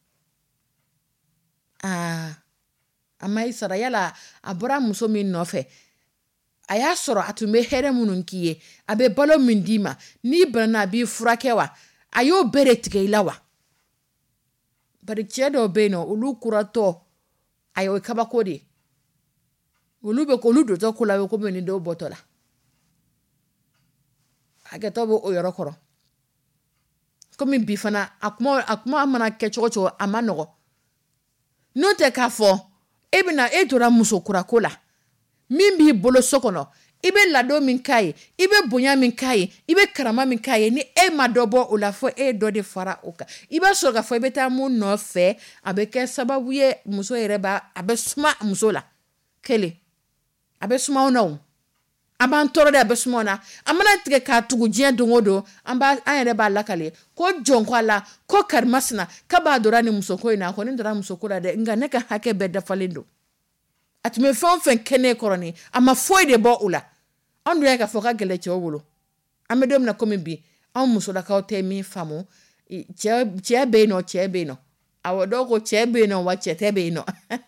aa a ma i sara yala a bɔra muso min nɔfɛ a y'a sɔrɔ a tun bɛ hɛrɛ minnu k'i ye a bɛ balo min d'i ma n'i banana a b'i furakɛ wa a y'o bɛɛ de tigɛ i la wa bari cɛ dɔw bɛ yen nɔ olu kuratɔ ayi o ye kabako de ye olu bɛ olu dotɔ ko la ko bɛ ni dɔw bɔtɔ la hakɛtɔ bɛ o yɔrɔ kɔrɔ komi bi fana a kuma a kuma mana kɛ cogo cogo a ma nɔgɔ n'o tɛ k'a fɔ e bɛna e tora muso kurako la min b'i bolo so kɔnɔ i bɛ ladon min k'a ye i bɛ bonya min k'a ye i bɛ karama min k'a ye ni e ma dɔ bɔ o la fɔ e ye dɔ de fara o kan i b'a sɔrɔ k'a fɔ i bɛ taa mun nɔfɛ a bɛ kɛ sababu ye muso yɛrɛ b'a a bɛ suma muso la kelen a bɛ suma na o a b'an tɔɔrɔ de a bɛ suma na a mana tigɛ k'a tugu diɲɛ don o don an b'a an yɛrɛ b'a lakale ko jɔn ko a la ko karimasina k'a b'a dɔra ni muso ko in na a kɔni dɔra muso ko la dɛ nka ne ka hakɛ bɛɛ dafalen don a tun bɛ fɛn o fɛn kɛ ne kɔrɔni a ma foyi de bɔ o la an dun y'a ka fɔ ka gɛlɛ cɛw bolo an bɛ don min na komi bi an musolakaw tɛ min faamu cɛ cɛ bɛ yen nɔ cɛ bɛ yen nɔ awɔ dɔw ko cɛ bɛ yen nɔ wa cɛ tɛ bɛ yen nɔ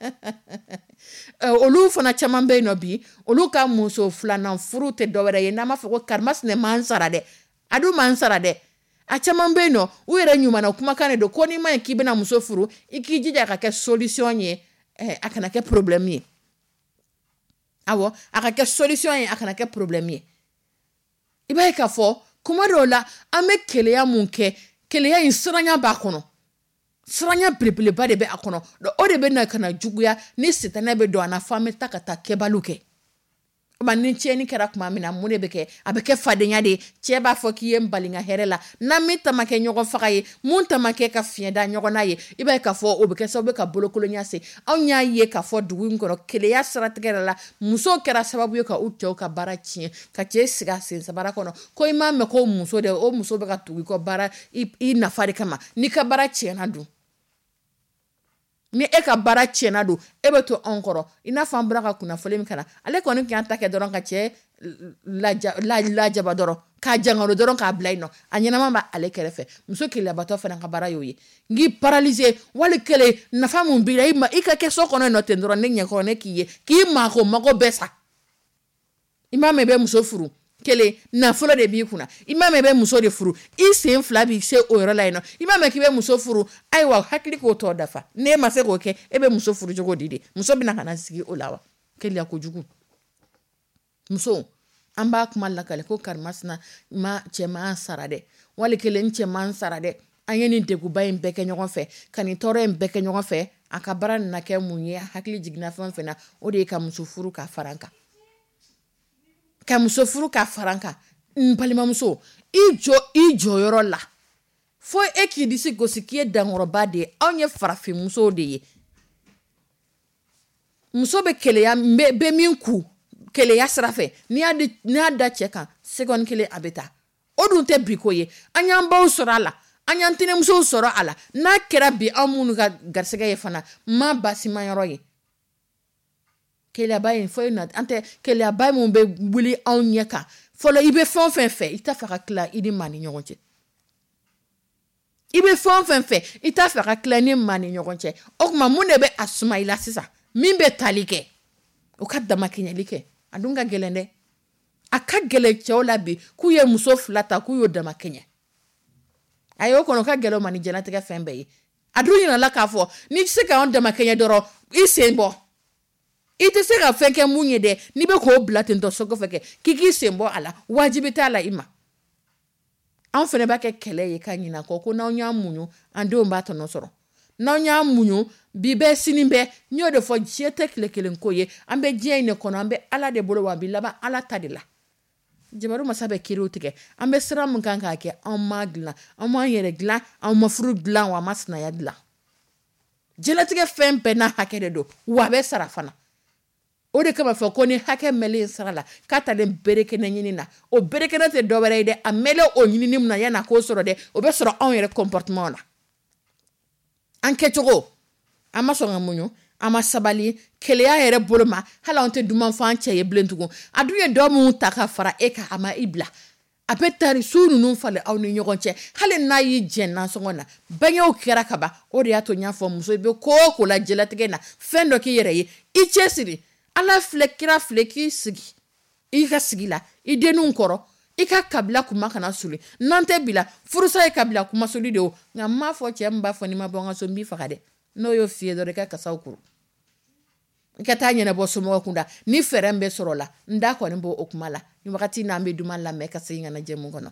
olu fana caman bɛ yen nɔ bi olu ka muso filanan furu tɛ dɔwɛrɛ ye n'an b'a fɔ ko karimasina m'an sara dɛ a dun m'an sara dɛ a caman bɛ yen nɔ u yɛrɛ ɲumanna kumakan de don ko n'i ma ɲi k'i bɛna muso furu i k'i jija a ka kɛ solution ye a kana kɛ problème ye awɔ a ka kɛ solution ye a kana kɛ problème ye i b'a ye k'a fɔ kuma dɔw la an bɛ keleya mun kɛ keleya in siranya b'a kɔnɔ siranya belebeleba de bɛ a kɔnɔ o de bɛ na ka na juguya ni sitanɛ bɛ don an na f'an bɛ taa ka taa kɛbaliw kɛ o ma ni tiɲɛni kɛra tuma min na mun de bɛ kɛ a bɛ kɛ fadenya de ye cɛ b'a fɔ k'i ye n bali n ka hɛrɛ la n'an min ta ma kɛ ɲɔgɔn faga ye mun ta ma kɛ ka fiɲɛ da ɲɔgɔn na ye i b'a ye k'a fɔ o bɛ kɛ sababu ka bolokolonya se anw y'a ye k'a fɔ dugu in kɔnɔ keleya siratigɛ la musow kɛra sababu ye ka u cɛw ka baara tiɲɛ ka cɛ sigi a sen sabara kɔnɔ ko i m'a mɛn ko muso de o muso bɛ ka tugu i kɔ baara i nafa de kama n'i ka baara tiɲɛna dun ni e ka baara tiɲɛna don e bɛ to anw kɔrɔ i n'a fɔ an bɔra ka kunnafoli min kana ale kɔni k'an ta kɛ dɔrɔn ka cɛ lajaba dɔrɔn k'a jangaro dɔrɔn k'a bila yen nɔ a ɲɛnama b'a ale kɛrɛfɛ muso keleyabatɔ fana ka baara y'o ye n k'i paralyser wali kelen nafa mun b'i la i ma i ka kɛ so kɔnɔ yen nɔ ten dɔrɔn ne ɲɛkɔrɔ ne k'i ye k'i maako mago bɛɛ sa i m'a mɛn i bɛ muso furu kelen nafolo de b'i kunna i m'a mɛn i bɛ muso de furu i sen fila b'i se o yɔrɔ la yen nɔ i m'a mɛn k'i bɛ muso furu ayiwa hakili k'o tɔ dafa n'e ma se k'o kɛ e bɛ muso furu cogo di de muso bɛna ka na sigi o la wa keleya kojugu muso an b'a kuma lakale ko karimasina ma cɛ m'an sara dɛ wali kelen cɛ m'an sara dɛ an ye nin deguba in bɛɛ kɛ ɲɔgɔn fɛ ka nin tɔɔrɔ in bɛɛ kɛ ɲɔgɔn fɛ a ka baara nana kɛ mun ye hakili jiginna fɛn fɛn na o de ye ka muso furu ka fara an kan ka muso furu ka fara an kan n balimamuso i jɔ i jɔyɔrɔ la fo e k'i disi gosi k'i ye dankɔrɔba de ye anw ye farafin musow de ye muso bɛ keleya bɛ min ku keleya sira fɛ n'i y'a n'i y'a da cɛ kan seconde kelen a bɛ taa o dun tɛ bi ko ye an y'an baw sɔrɔ a la an y'an tɛnɛmusow sɔrɔ a la n'a kɛra bi anw minnu ka garisɛgɛ ye fana ma basima yɔrɔ ye keleyaba in fɔ na an tɛ keleyaba mun bɛ wuli anw ɲɛ kan fɔlɔ i bɛ fɛn o fɛn fɛ i t'a fɛ ka tila i ni maa ni ɲɔgɔn cɛ i bɛ fɛn o fɛn fɛ i t'a fɛ ka tila i ni maa ni ɲɔgɔn cɛ o tuma mun de bɛ a suma i la sisan min bɛ tali kɛ o ka damakɛɲɛli kɛ a dun ka gɛlɛn dɛ a ka gɛlɛn cɛw la bi k'u ye muso fila ta k'u y'o damakɛɲɛ a ye o kɔnɔ ka gɛlɛn o ma ni jɛnatigɛ fɛn bɛɛ ye a dun yirala k'a fɔ n'i tɛ se k'anw damakɛɲɛ dɔrɔn i sen bɔ i tɛ se ka fɛn kɛ mun ye dɛ n'i bɛ k'o bila ten tɔ so kɔfɛ kɛ k'i k'i sen bɔ a la wajibi t'a la i ma anw fana b'a kɛ kɛlɛ ye ka ɲinɛ kɔ ko n'anw y'an muɲu an denw b'a tɔnɔ sɔrɔ n'anw y'an muɲu bi bɛɛ sini bɛɛ n y'o de fɔ diɲɛ tɛ tile kelen ko ye an bɛ diɲɛ in de kɔnɔ an bɛ ala de bolo wa an bɛ laban ala ta de la jabaru masa bɛ kiriw tigɛ an bɛ sira min kan k'a kɛ an ma dilan an m'an yɛrɛ dilan an ma furu dilan wa an ma sinaya dilan jɛnatigɛ fɛn bɛɛ n'a hakɛ de don wa a bɛ sara fana o de kama fɔ ko ni hakɛ mɛlen sara la k'a talen berekɛnɛ ɲini na o berekɛnɛ tɛ dɔwɛrɛ ye dɛ a mɛlen o ɲinini min na yan'a k'o sɔrɔ dɛ o bɛ sɔrɔ anw yɛrɛ comportement na an kɛcogo an ma sɔn ka muɲu an ma sabali keleya yɛrɛ bolo ma hali an tɛ duman fɔ an cɛ ye bilen tugun a dun ye dɔ minnu ta ka fara e kan a ma i bila a bɛ tari su ninnu falen aw ni ɲɔgɔn cɛ hali n'a y'i jɛn nansɔngɔ na bangew kɛra ka ban o de y'a to n y'a fɔ muso i bɛ ko o ko la jɛlatigɛ na fɛn dɔ k'i yɛrɛ ye i cɛ siri ala filɛ kira filɛ k'i sigi i ka sigi la i denninw kɔrɔ i ka kabila kuma kana suli nante bila furusa ye kabila kuma suli de o nga ma fo cɛ mba fo ni ma bɔ nga so mbi faga de no yo fie dɔ de ka kasaw kuru i ka taa ɲɛnabɔ somɔgɔ kunda ni fɛrɛ bɛ sɔrɔ la n da kɔni b'o o kuma la ni wagati n'an bɛ duman lamɛn ka segin ka na jɛmu kɔnɔ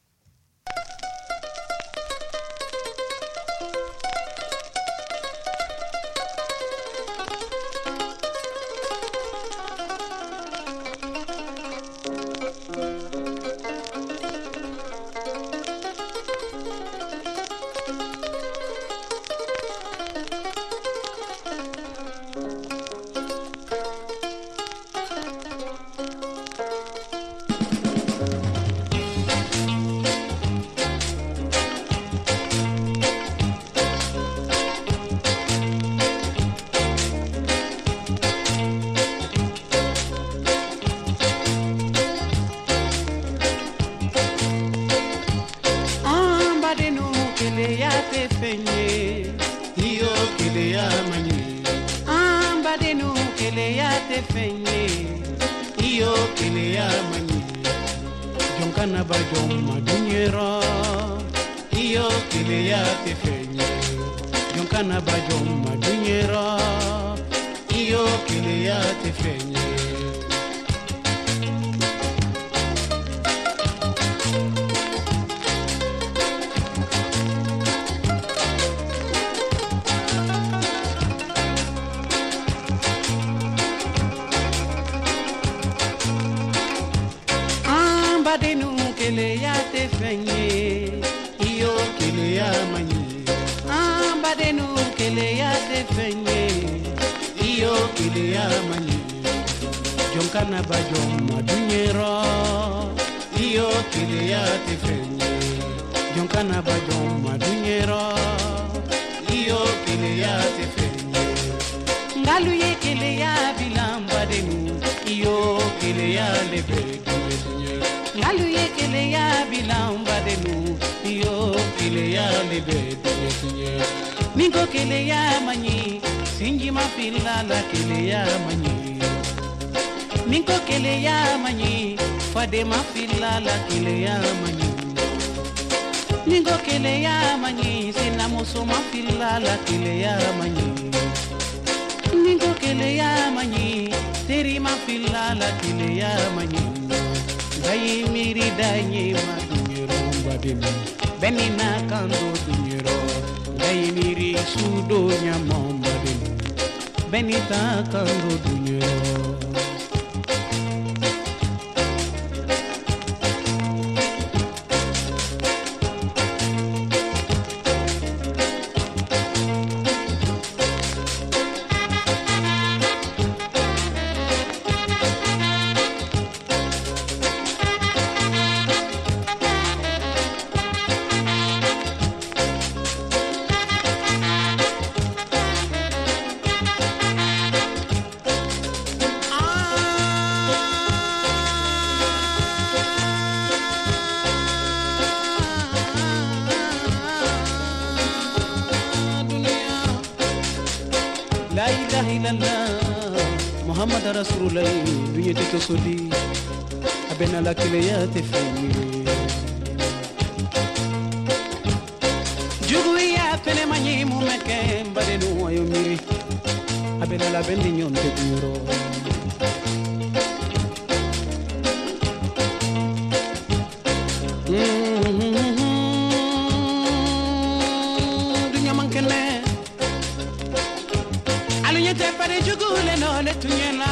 Mingo kele ya manyi sinji mafila la kele ya manyi Mingo kele ya manyi fade mafila la kele ya manyi Mingo kele ya manyi sina muso mafila la kele ya manyi Mingo kele ya manyi teri mafila la kele ya manyi Gayi miri danyi ma dunyero mbadini Benina kando dunyero Gainiri sudo nyamambade Benita kando dunyero La ilaha illallah Muhammad Rasulullah dunya te tosoli abena la kileya te fini Jugu ya tele manyi mu meke mbade no ayo miri abena la bendi nyon te duro Dunya mankele Alunyete pare jugule no le tunyela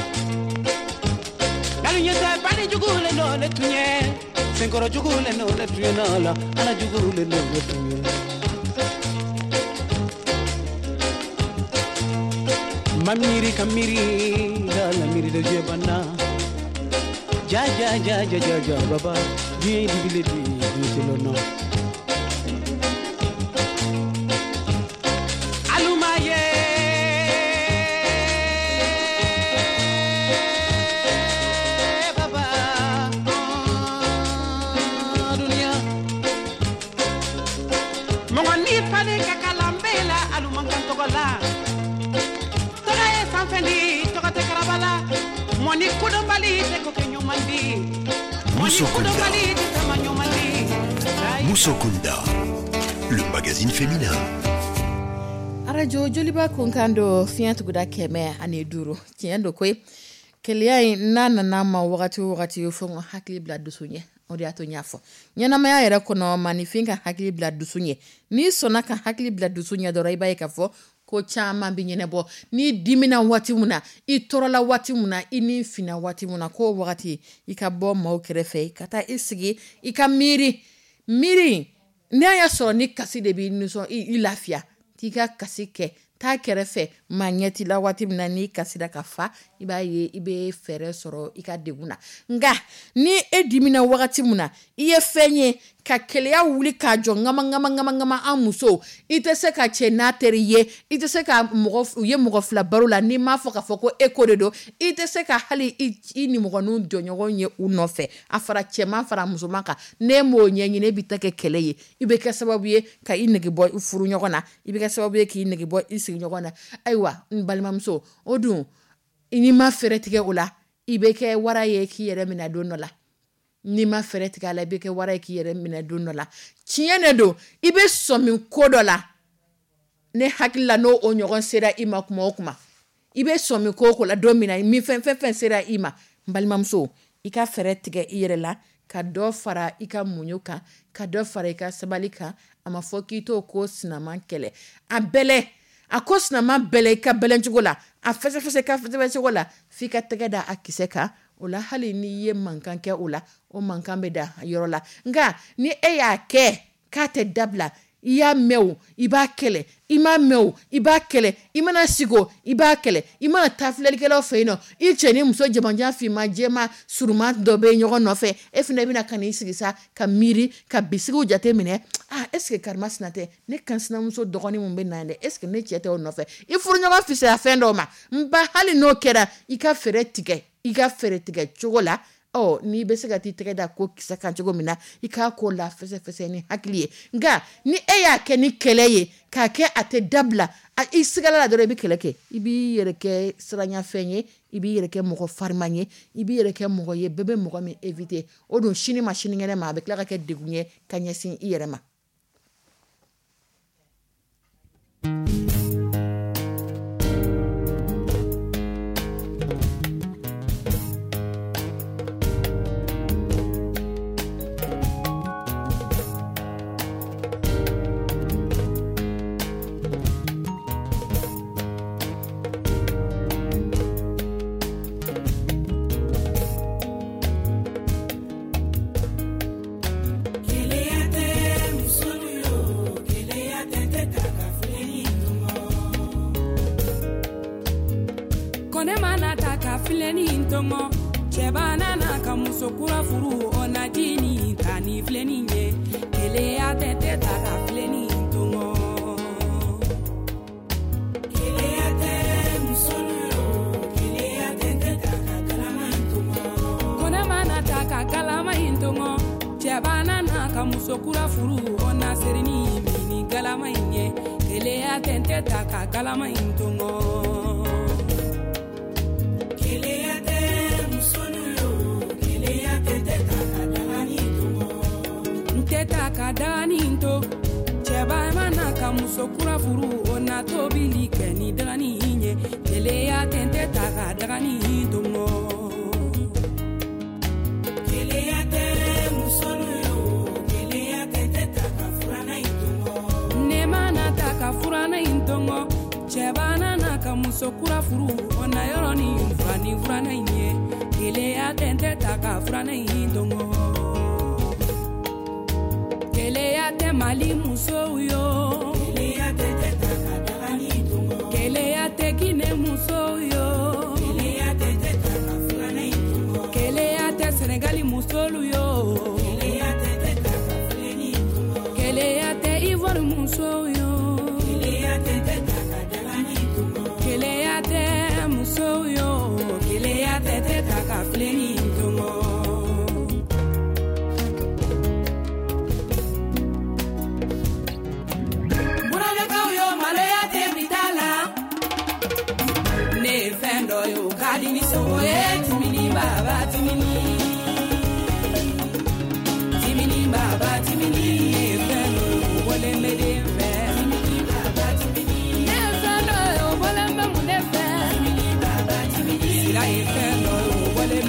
Alunyete pare jugule no le tunye Senkoro jugule no le tunyela Ala jugule no le tunye Mamiri kamiri la miri de jebana Ja ja ja ja ja ja baba Dien di bile di di no Moni kudombali te ko kenyo mandi Musokunda. Musokunda, le magazine féminin. Radio Joliba kunkando fiyantu guda kɛmɛ ani duuru tiɲɛ do koyi keleya in n'a nana ma wagati wagati fo n hakili bila dusu ɲɛ o de y'a to n y'a fɔ ɲɛnamaya yɛrɛ kɔnɔ manifin ka hakili bila dusu ɲɛ n'i sɔnna ka hakili bila dusu ɲɛ dɔrɔn i b'a ye k'a fɔ ko caman bi ɲɛnɛbɔ n'i dimina waati mun na i tɔɔrɔla waati mun na i ni fina waati mun na k'o wagati i ka bɔ maaw kɛrɛfɛ ka taa i sigi i ka miiri miiri n'a y'a sɔrɔ ni kasi de b'i nisɔn i lafiya t'i ka kasi kɛ taa kɛrɛfɛ maa ɲɛti la waati min na n'i kasira ka fa i b'a ye i bɛ fɛɛrɛ sɔrɔ i ka degun na nka ni e dimina wagati min na i ye fɛn ye ka keleya wuli k'a jɔ ŋama ŋama ŋama ŋama an muso i tɛ se ka cɛ n'a teri ye i tɛ se ka mɔgɔ u ye mɔgɔ fila baro la n'i m'a fɔ k'a fɔ ko e ko de don i tɛ se ka hali i, i nimɔgɔninw jɔɲɔgɔn ye u nɔfɛ a fara cɛman fara musoman kan n'e m'o ɲɛɲini e bi ta kɛ kɛlɛ ye i bɛ kɛ sababu ye ka i nege bɔ i furu ɲɔgɔn na i bɛ kɛ sababu ye k'i nege bɔ i sigi ɲɔgɔn na ayiwa n balimamuso o dun n'i ma fɛrɛ tigɛ o la i bɛ kɛ wara ye k'i yɛrɛ minɛ don dɔ la n'i ma fɛrɛ tigɛ a la i bɛ kɛ wara ye k'i yɛrɛ minɛ don dɔ la tiɲɛ de don i bɛ sɔn min ko dɔ la ne hakili la n'o o ɲɔgɔn sera i ma kuma o kuma i bɛ sɔn min ko o ko la don min na min fɛn fɛn fɛn sera i ma n balimamuso i ka fɛrɛ tigɛ i yɛrɛ la ka dɔ fara i ka muɲu kan ka dɔ fara i ka sabali kan a ma fɔ k'i t'o ko sinaman kɛlɛ a bɛlɛ a ko sinaman bɛlɛ i ka bɛlɛn cogo la a fɛsɛfɛsɛ ka fɛsɛfɛsɛ cogo la f'i ka tɛgɛ da a kisɛ kan o la hali n'i ye mankan kɛ o la o mankan bɛ da yɔrɔ la nka ni e y'a kɛ k'a tɛ dabila i y'a mɛn o i b'a kɛlɛ i m'a mɛn o i b'a kɛlɛ i mana sigi o i b'a kɛlɛ i mana taa filɛlikɛlaw fɛ yen nɔ i cɛ ni muso jamanjan finma jɛma suruma dɔ bɛ ɲɔgɔn nɔfɛ e fana bɛna ka n'i sigi sa ka miiri ka bisigiw jate minɛ ah est ce que karima sinatɛ ne kansinamuso dɔgɔnin mun bɛ na yan dɛ est ce que ne cɛ tɛ o nɔfɛ i furuɲɔgɔn fisaya fɛn dɔw ma n ba hali n'o kɛra i ka fɛɛrɛ tigɛ i ka fɛɛrɛ tigɛ cogo la ɔ n'i bɛ se ka t'i tɛgɛ da ko kisɛ kan cogo min na i k'a ko la fɛsɛfɛsɛ ni hakili ye nka ni e y'a kɛ ni kɛlɛ ye k'a kɛ a tɛ dabila i sigala la dɔrɔn i bɛ kɛlɛ kɛ i b'i yɛrɛ kɛ siranyafɛn ye i b'i yɛrɛ kɛ mɔgɔ fariman ye i b'i yɛrɛ kɛ mɔgɔ ye bɛɛ bɛ mɔgɔ min éviter o don sini ma sinikɛnɛ ma a bɛ tila ka kɛ degun ye ka ɲɛsin i yɛrɛ ma.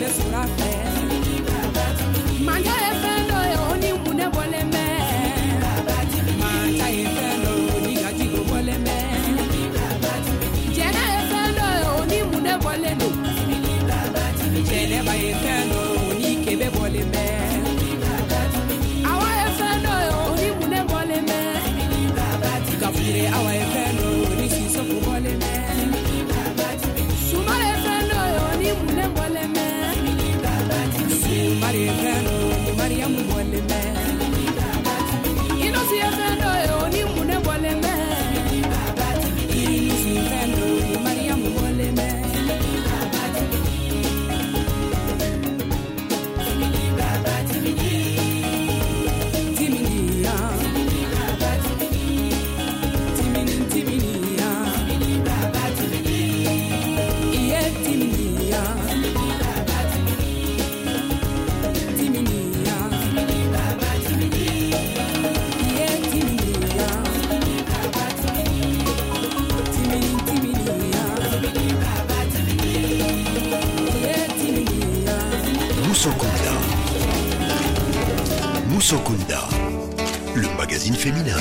le sura fɛ manja ye fɛn dɔ ye o ni munɛ bɔlen bɛ manja ye fɛn dɔ ye o ni gajigo bɔlen bɛ jɛnɛ ye fɛn dɔ ye o ni munɛ bɔlen do jɛnɛba ye fɛn dɔ ye o ni kebe bɔlen bɛ awa ye fɛn dɔ ye o ni munɛ bɔlen bɛ gafure awa ye fɛn dɔ ye o ni sisoko bɔlen bɛ suma ye fɛn dɔ ye o ni munɛ bɔlen bɛ sumari ye fɛn dɔ ye o ni mariyamu bɔlen bɛ inosi ye fɛn dɔ ye o ni munɛ bɔlen bɛ inosi ye fɛn dɔ ye o ni mariyamu bɔlen bɛ Moussokunda. Moussokunda, le magazine féminin.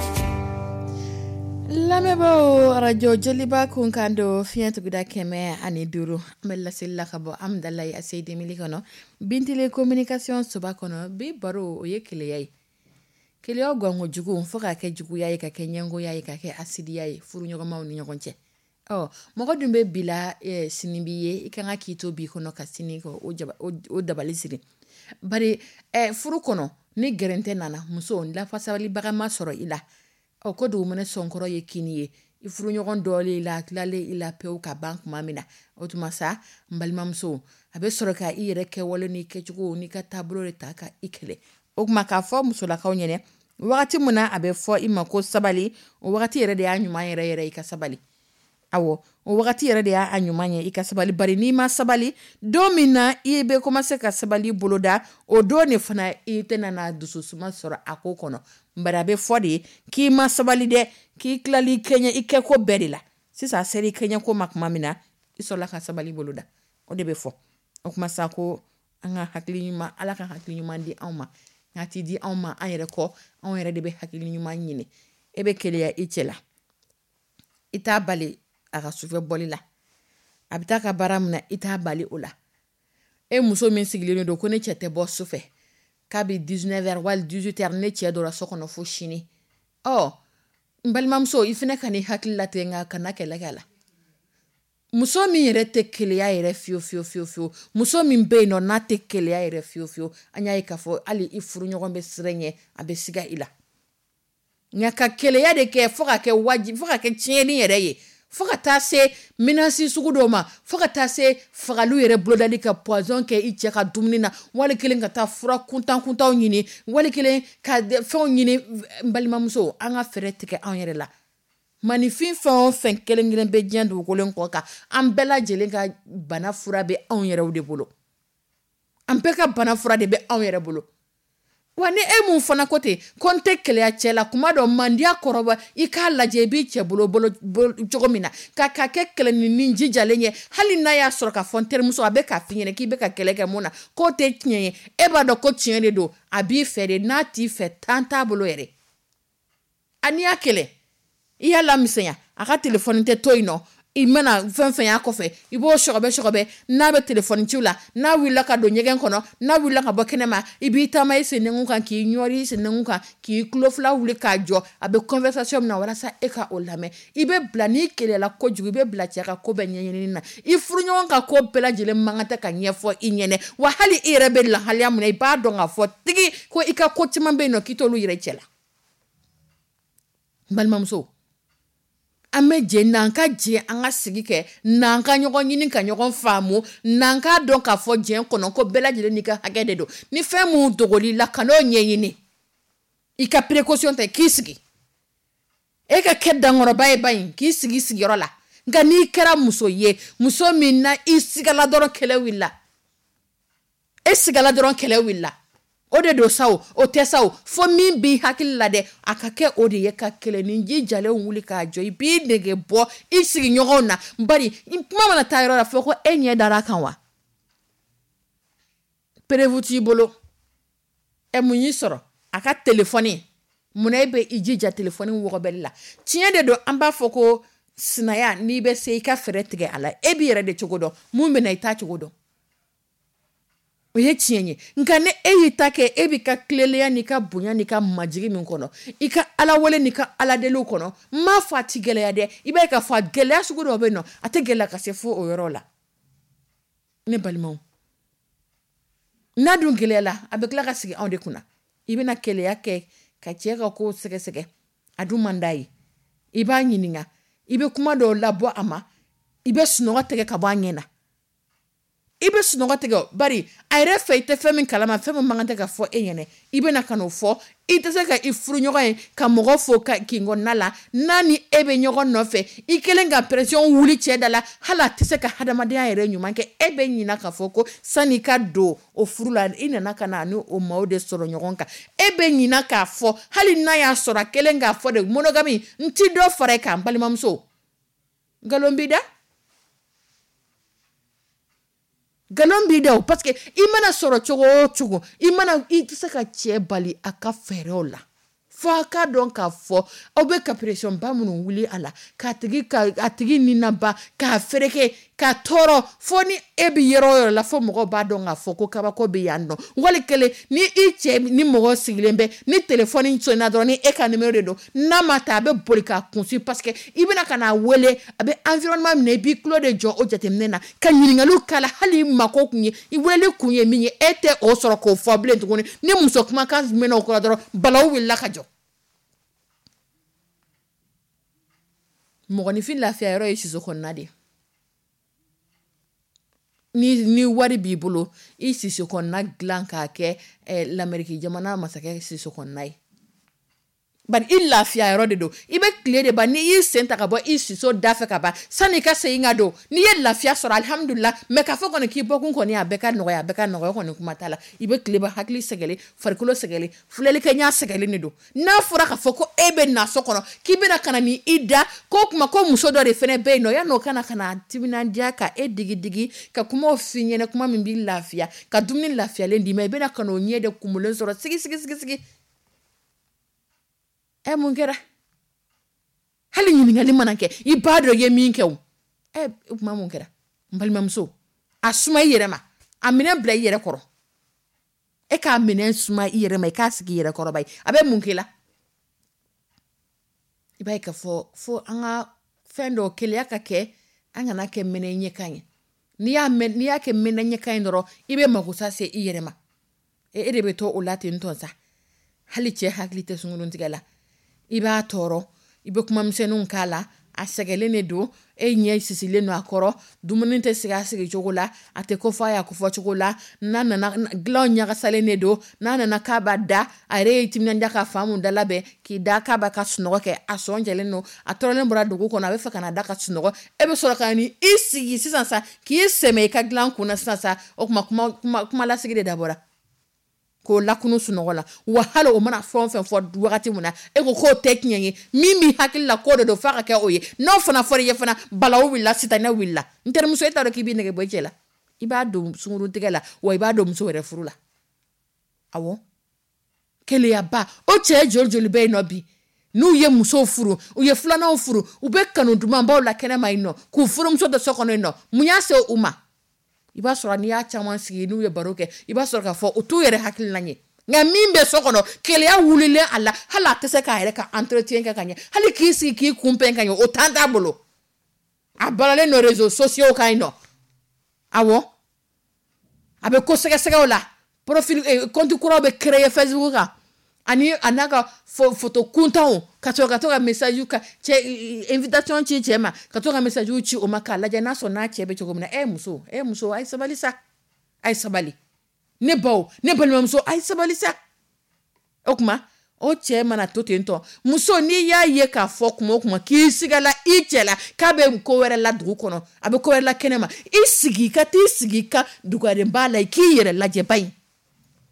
Lamebo radio Joliba kunkando fiyantu guda keme ani duru amela silla kabo amdalay asidi milikono bintile communication soba kono bi baro oye kileyay keleyo gongo jugu foka ke jugu yayi ka ke nyengo yayi ka ke asidi yayi furu nyogo mawni nyogonche oh mogo dumbe bila e sinibiye ikanga kito bi kono ka siniko o jaba o dabalisiri bari e furu kono ni gerente nana muso la fasali bagama soro ila o ko du mene sonkoro ye kiniye ifuru nyogon dole ila tlale ila peu ka bank mamina otuma sa mbalmamso abe soro ka ire ke wole ni ke jugo ni ka tablo le taka ikele okuma ka fo muso la kawnyene wakati muna abe fo imako sabali o wakati yere de anyuma yere yere ka sabali awo o wakati yere de anyuma nye ika sabali bari ni ma sabali domina ibe commencer ka sabali boloda o do ne fana itena na dususuma soro akokono mbara be fodi ki ma sabali de ki klali kenya ike ko berila sisa seri kenya ko makmamina isola ka sabali boloda o de be fo o kuma sa ko anga hakli nyuma ala ka hakli nyuma di awma ngati di awma ayere ko on yere de be hakli nyuma nyini ebe kele ya ichela ita bali aga sufe bolila abita ka baramna ita bali ola e muso min sigileno do ko ne chete bo sufe kabi dix-neuf heures wal dix-huit heures ne tia do la sokono fo chini oh mbal mamso ifine kani hakilla tenga kana kala kala muso min yere te keleya yere fio fio fio fio muso min be no na te keleya yere fio fio anya ikafo ali ifuru nyogon be sirenye abe siga ila nyaka keleya de ke foka ke waji foka ke tieni yere ye foka ta se minasi sugudo ma foka ta se fagalu yere blodali ka poison ke iche ka dumnina wali kelen ka ta fura kuntan kuntan nyini wali kelen ka fon nyini mbalima muso anga ferete ke an yere la manifin fon fen kelen kelen be jendu kolen ko ka an bela jelen ka bana fura be an yere de bolo an be ka bana fura de be an yere bolo wani e mun fana kote konte keleya chela kuma do mandia koroba ika laje bi che bolo bolo jogomina ka ka ke kele ni ninji jalenye hali na ya soro ka fonter muso abe ka finyene ki be ka keleke mona kote tinye e ba do ko tinyene do abi fere na ti fe tanta bolo ere ani akele iya la misenya aka telephone te toino imena fen fen ya kofe ibo shogobe shogobe na be telephone chiula na willa ka do nyegen kono na willa ka bokenema ibi tama ise nengu kan ki nyori ise nengu kan ki klofla wuli ka jo abe conversation na wala sa eka olame ibe blani kele la kojugu ibe blacha ka ko be nyenyen na ifuru nyon ka ko pela jele mangata ka nyefo inyene wa hali irebe la hali amune ba do nga fo tigi ko ika ko timambe no kitolu yire chela balmamso ame je nanka je anga sigike nanka nyogo nyini ka nyogo famu nanka don ka fo je kono ko bela jile nika hagede do ni femu dogoli la kano nyeyini ika précaution te kisigi e ka kedda ngoro bay bay kisigi sigiro la ngani kera muso ye muso minna isigala doron kele willa esigala doron kele willa ode do saw o te saw fo min bi hakilla de akake ode ye ka kele ninji jale wuli ka joy bi dege bo isigi nyogona bari mama na tayro la fo ko enye dara kanwa prévu t'i bolo e mun y'i sɔrɔ a ka téléphone mun e be i jija téléphone wɔgɔbɛli la tiɲɛ de don an b'a fɔ ko sinaya n'i bɛ se i ka fɛrɛ tigɛ a la e b'i yɛrɛ de cogo dɔn mun bɛ na i t'a cogo dɔn o ye tiɲɛ ye nka ne e y'i ta kɛ e b'i ka tileleya n'i ka bonya n'i ka majigi min kɔnɔ i ka ala wele n'i ka ala deliw kɔnɔ n m'a fɔ a ti gɛlɛya dɛ i b'a ye k'a fɔ a gɛlɛya sugu dɔ bɛ yen nɔ a tɛ gɛlɛya ka se fo o yɔrɔ la ne balimaw n'a dun gɛlɛya la a bɛ tila ka sigi anw de kunna i bɛna kɛlɛya kɛ ka cɛ ka ko sɛgɛsɛgɛ a dun man d'a ye i b'a ɲininka i bɛ kuma dɔw labɔ a ma i bɛ sunɔgɔ tigɛ ka bɔ a ɲɛ na i bɛ sunɔgɔ tigɛ bari a yɛrɛ fɛ i tɛ fɛn min kalama fɛn min man kan tɛ ka fɔ e ɲɛna i bɛna ka n'o fɔ i tɛ se ka i furuɲɔgɔn ye ka mɔgɔ fo ka k'i kɔnɔna la n'a ni e bɛ ɲɔgɔn nɔfɛ i kelen ka pression wuli cɛ da la hali a tɛ se ka hadamadenya yɛrɛ ɲuman kɛ e bɛ ɲina k'a fɔ ko sani ka don o furu la i nana ka na ni o maaw de sɔrɔ ɲɔgɔn kan e bɛ ɲina k'a fɔ hali n'a y'a sɔrɔ a kelen k'a fɔ de monogami n ti dɔ fara e kan balimamuso nkalon b'i da galon b'i da parce que i mana sɔrɔ cogo o cogo i mana i tɛ se ka cɛ bali a ka fɛɛrɛw la fo a ka dɔn k'a fɔ aw bɛ ka pression ba minnu wuli a la k'a tigi ka a tigi ninaba k'a fereke k'a tɔɔrɔ fo ni e bɛ yɔrɔ o yɔrɔ la fo mɔgɔw b'a dɔn k'a fɔ ko kabako bɛ yan nɔ wali kelen ni i cɛ ni mɔgɔ sigilen bɛ ni téléphone sɔnna dɔrɔn ni e ka numéro de don n'a ma ta a bɛ boli k'a kunsi parce que i bɛna ka n'a wele a bɛ environnement minɛ i b'i tulo de jɔ o jateminɛ na ka ɲininkaliw k'a la hali i mako kun ye i weleli kun ye min ye e tɛ o sɔrɔ k'o fɔ bilen tuguni ni muso kumakan mɛnna o kɔrɔ dɔrɔn balawu wulila ka jɔ mɔgɔninfin lafiya yɔrɔ ye siso kɔnɔna de ni ni wari b'i bolo i siso kɔnɔna dilan k'a kɛ eh, l'Amérique jamana masakɛ siso kɔnɔna ye bari i lafiya yɔrɔ de don i bɛ tile de ba ni i sen ta ka bɔ i siso da fɛ ka ban sani ka segin ka don n'i ye lafiya sɔrɔ alhamdulillah mais k'a fɔ kɔni k'i bɔkun kɔni a bɛɛ ka nɔgɔya a bɛɛ ka nɔgɔya kɔni kuma t'a la i bɛ tile ba hakili sɛgɛlen farikolo sɛgɛlen filɛlikɛɲa sɛgɛlen de don n'a fɔra k'a fɔ ko e bɛ na so kɔnɔ k'i bɛna ka na ni i da ko kuma ko muso dɔ de fɛnɛ bɛ yen nɔ yan'o kana ka na timinandiya ka e digi digi ka kumaw f'i ɲɛna kuma min b'i lafiya ka dumuni lafiyalen d'i ma i bɛna ka n'o ɲɛ de kumulen sɔrɔ sigi sigi sigi sigi e mun kɛra hali ɲininkali mana kɛ i b'a dɔn i ye min kɛ o e kuma mun kɛra n balimamuso a suma i yɛrɛ ma a minɛ bila i yɛrɛ kɔrɔ e k'a minɛ suma i yɛrɛ ma i k'a sigi i yɛrɛ kɔrɔ ba ye a bɛ mun k'i la i b'a ye k'a fɔ fo an ka fɛn dɔw keleya ka kɛ an kana kɛ minɛ ɲɛkan ye n'i y'a n'i y'a kɛ minɛ ɲɛkan ye dɔrɔn i bɛ makosa se i yɛrɛ ma e de bɛ to o la ten tɔ sa hali cɛ hakili tɛ sunkurun tigɛ la i b'a tɔɔrɔ i bɛ kuma misɛnninw k'a la a sɛgɛlen de don e ɲɛ sisilen don a kɔrɔ dumuni tɛ sigi a sigi cogo la a tɛ ko fɔ a y'a ko fɔ cogo la n'a nana dilanw ɲagasalen de don n'a nana k'a b'a da a yɛrɛ ye timinandiya ka fan mun da labɛn k'i da k'a b'a ka sunɔgɔ kɛ a sɔn jɛlen don a tɔrɔlen bɔra dugu kɔnɔ a bɛ fɛ ka na da ka sunɔgɔ e bɛ sɔrɔ ka ni i sigi sisan sa k'i sɛmɛ i ka dilan kunna sisan sa o kuma kuma kuma lasigi de dabɔra k'o lakunu sunɔgɔ la wa hali o mana fɛn o fɛn fɔ wagati mun na e ko k'o tɛ tiɲɛ ye min b'i hakili la k'o de don f'a ka kɛ o ye n'o fana fɔra i ye fana balawu wulila sitanɛ wulila n terimuso e t'a dɔn k'i b'i nɛgɛ bɔ i cɛ la i b'a don sunkurun tigɛ la wa i b'a don muso wɛrɛ furu la awɔ keleyaba o cɛ joli joli bɛ yen nɔ bi n'u ye musow furu u ye filananw furu u bɛ kanu dumanbaw la kɛnɛma yen nɔ k'u furumuso dɔ so kɔnɔ yen nɔ mun y'a se u ma i b'a sɔrɔ n'i y'a caman sigi n'u ye baro kɛ i b'a sɔrɔ k'a fɔ u t'u yɛrɛ hakilina ɲɛ nka min bɛ so kɔnɔ keleya wulilen a la hali a tɛ se k'a yɛrɛ ka entretien kɛ ka ɲɛ hali k'i sigi k'i kunpɛn ka ɲɛ o tan t'a bolo a balalen don réseaux sociaux kan yen nɔ awɔ a bɛ ko sɛgɛsɛgɛw la profil compte kuraw bɛ créer Facebook kan ani a n'a ka photo kuntanw ka to ka to ka message ka cɛ invitation ci cɛ ma ka to ka message ci o ma k'a lajɛ n'a sɔrɔ n'a cɛ bɛ cogo min na e muso e muso a ye sabali sa a ye sabali ne baw ne balimamuso a ye sabali sa o kuma o cɛ mana to ten tɔ muso n'i y'a ye k'a fɔ kuma o kuma k'i sigala i cɛ la k'a bɛ ko wɛrɛ la dugu kɔnɔ a bɛ ko wɛrɛ la kɛnɛma i sigi ka t'i sigi ka dugaden b'a la k'i yɛrɛ lajɛ ba in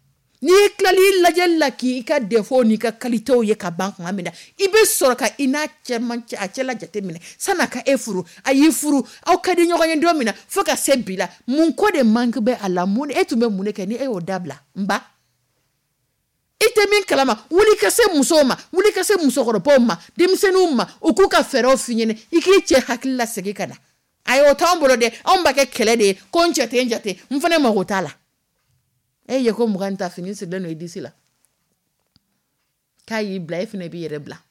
ni klali lajel la ki ka defo ni ka kalito ye ka bank ngamina ibe soro ka ina chairman cha chela jate mine sana ka efuru ayi furu au ka di nyoga ndo mina fo ka sebila mun ko de manque be ala mun etumbe mun ke ni e o dabla mba ite min kalama wuli ka se musoma wuli ka se musokoro pomma dimsenuma ukuka fero finyene iki che hakilla segi kana ayo tambolo de on ba ke kele de konchete njate mfane magotala e ye ko muganta fini se leno edisi la kai bla ifne bi yere bla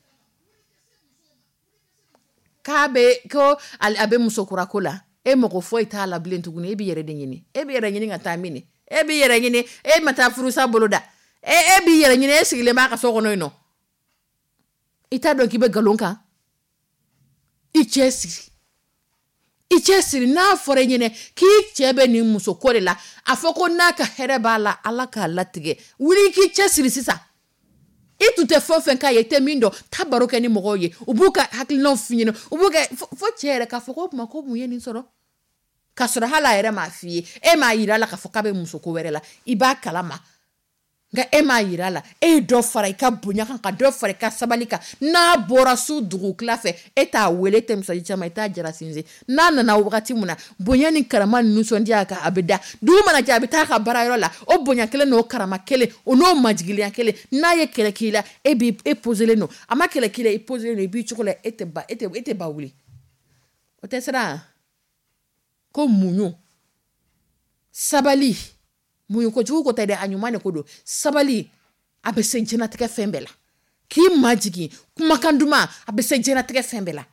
kabe ko al abe musokura kola e moko foi ta la blentu gune e bi yere de nyini e bi yere nyini ngata mini e bi yere nyini e mata furusa boloda e e bi yere nyini e sigile ma ka so gono ino ita do kibe galonka i chesi i chesi na fore nyine ki chebe ni musokore la afoko na ka hereba la alaka latige wuri ki chesi sisa itu te fo fen ka yete mindo tabaro ke ni mogoye ubuka hakli no finyino ubuka fo chere ka foko mako muye ni soro ka soro hala ere ma fie e ma yira la ka foka be musoko were la iba kalama nga e ma yira la e do fara ka bunya kan ka do fara ka sabalika na bora su dugu klafe eta wele tem sa jama eta jara sinze na na na wakati muna bunya ni karama nuso ndia ka abeda du mana ja bita ka barayro la o bunya kele no karama kele o no majigili kele na ye kele kila e bi e posele no ama kele kila e posele no e bi chukole ete ba ete ete ba wuli o te sera ko munyo sabali muyu ko jugo tade anyumane kodo sabali abese jena teke fembela ki majigi kuma kanduma abese jena teke fembela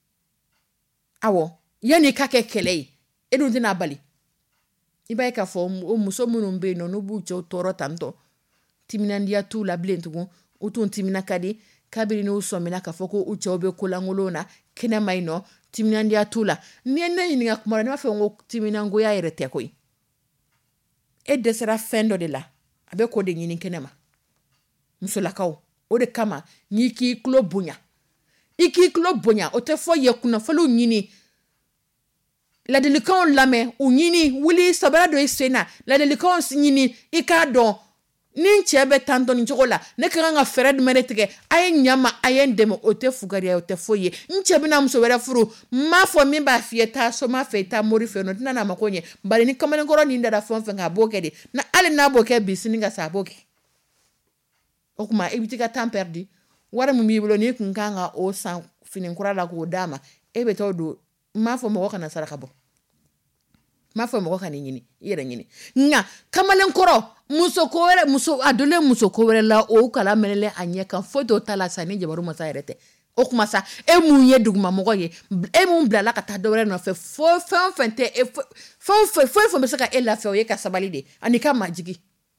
awo yani kake kelei edu dina bali ibaye ka fo o muso munun be no no bucho toro tanto timinandia tu la blentugo utun timina kadi kabiri no somina ka foko ucho be kulangolona kena maino timinandia tu la nienne yinga kumara ne ma fe ngo timinango ya yerete koy e desera fendo de la abe ko de nyini kenema musolakaw o de kama ni ki klo bunya iki klo bunya o te fo ye kuna falo nyini la delicon lame o nyini wuli sabara do esena la delicon nyini ikado nin chebe tanto ni chokola ne kanga fered meretike ay nyama ayen demo o te fugari o te foye nchebe na mso wera furu ma fo mi ba fieta so ma feta mori fe no na na makonye bale ni kamane ngoro ni ndada fon fe nga bokede na ale na boke bisini nga sa boke okuma ebitika temps perdu wara mu mi bulo ni kunkanga o san finin kurala ko dama ebe todo ma fo mo kana saraka bo ma fo mo kana nyini yere nyini nga kamalen koro muso kowere muso adole muso kowere la o kala menele anye kan foto tala sani jabaru masa yerete o kuma sa e munye duguma mogo ye e mun blala ka ta dore no fe fo fo fente e fo fo fo fo mesaka e la fe o ye ka sabalide anika majigi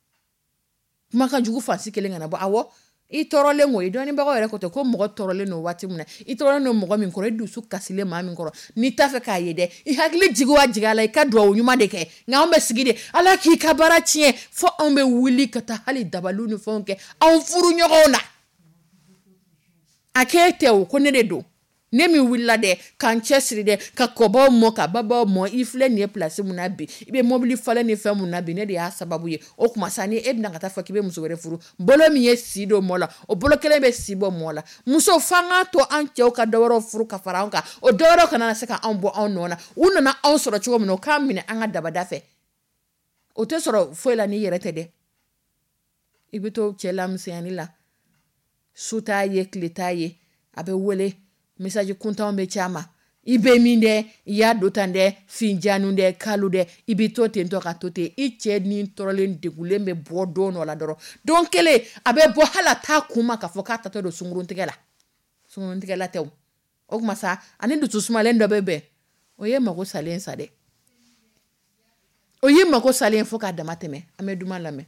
maka jugu fansi kelenga na bo awo i torole ngo i doni bago yere ko to ko mogo torole no wati muna i torole no mogo min ko redu su kasile ma min ko ni tafe ka yede i hakli jigo wa jigala i ka do nyuma de ke nga ombe sigide ala ki ka bara tie fo ombe wuli kata hali dabalu ni fonke an furu nyogona akete o ko ne de do nemi willa de kan chesri de ka kobo mo ka baba mo ifle ni place muna bi ibe mobili fale ni fe muna bi ne de ya sababu ye o kuma sani ebna kata fa kibe muso were furu bolo mi ye sido mola o bolo kele be sibo mola muso fanga to anche o ka dawro furu ka faranka o dawro kana na seka anbo an nona una na an soro chugo no kam mine anga dabada fe o te soro foila ni yerete de ibito chelam sianila suta ye klita ye abe wele message kunta be chama ibe minde ya dotande finjanu de kalude ibito tento ka tote iche ni torolen degulembe bodo no la doro donc ele abe bo hala ta kuma ka fokata to do sungurun tigela sungurun tigela tew okuma sa ani du tusuma lendo bebe oye mako salen sade oye mako salen foka damateme ameduma lame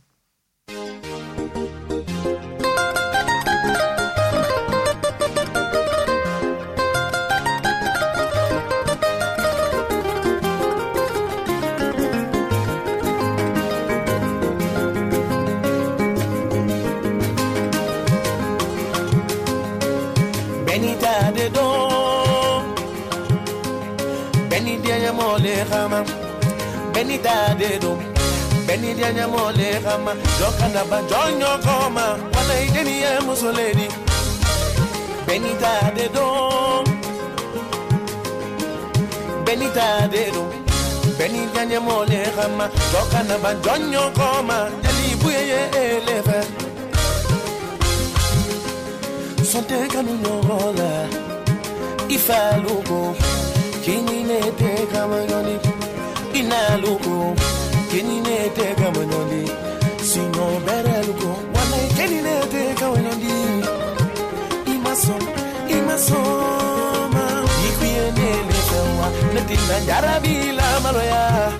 Benita de do Beni dianya mole kama jokana ba jonyo koma wala ideni ye musoledi Beni ta de do Beni ta de do Beni dianya mole kama jokana ba jonyo koma jali buye elefa Sonte kanu nyola ifaluko kini ne te kama yoni inaluko kini ne te kama yoni sino bereluko wala kini ne te kama yoni imaso imaso ma ikwiye ne le kawa netina jarabila maloya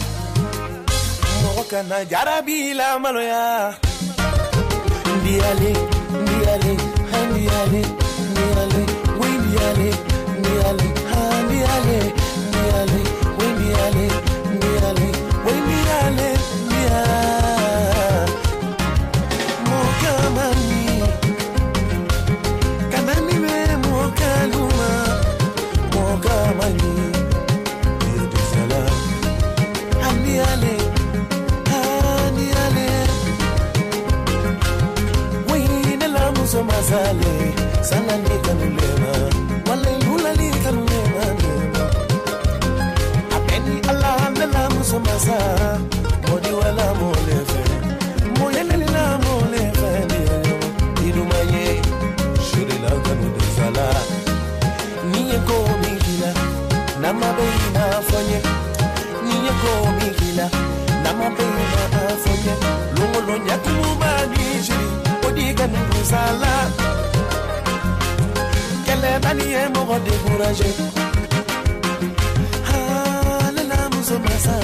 moka na jarabila maloya ndiale ndiale ndiale ndiale we ndiale ndiale ndiale ndiale we ndiale ndiale we ndiale ndiale mokamani kanani me mokaluma mokamani yedesala ndiale ndiale we ndela muso mazale sana nikanulema wale lula nikanulema apeni Allah ndela muso maza modi wala molefe moyele la molefe idumaye shuri la kanu desala niye ko mikila na mabeina fonye niye ko mikila na mabeina fonye longo lonya kumani shuri odi kanu desala kele bani e mo découragé ah le la muso masa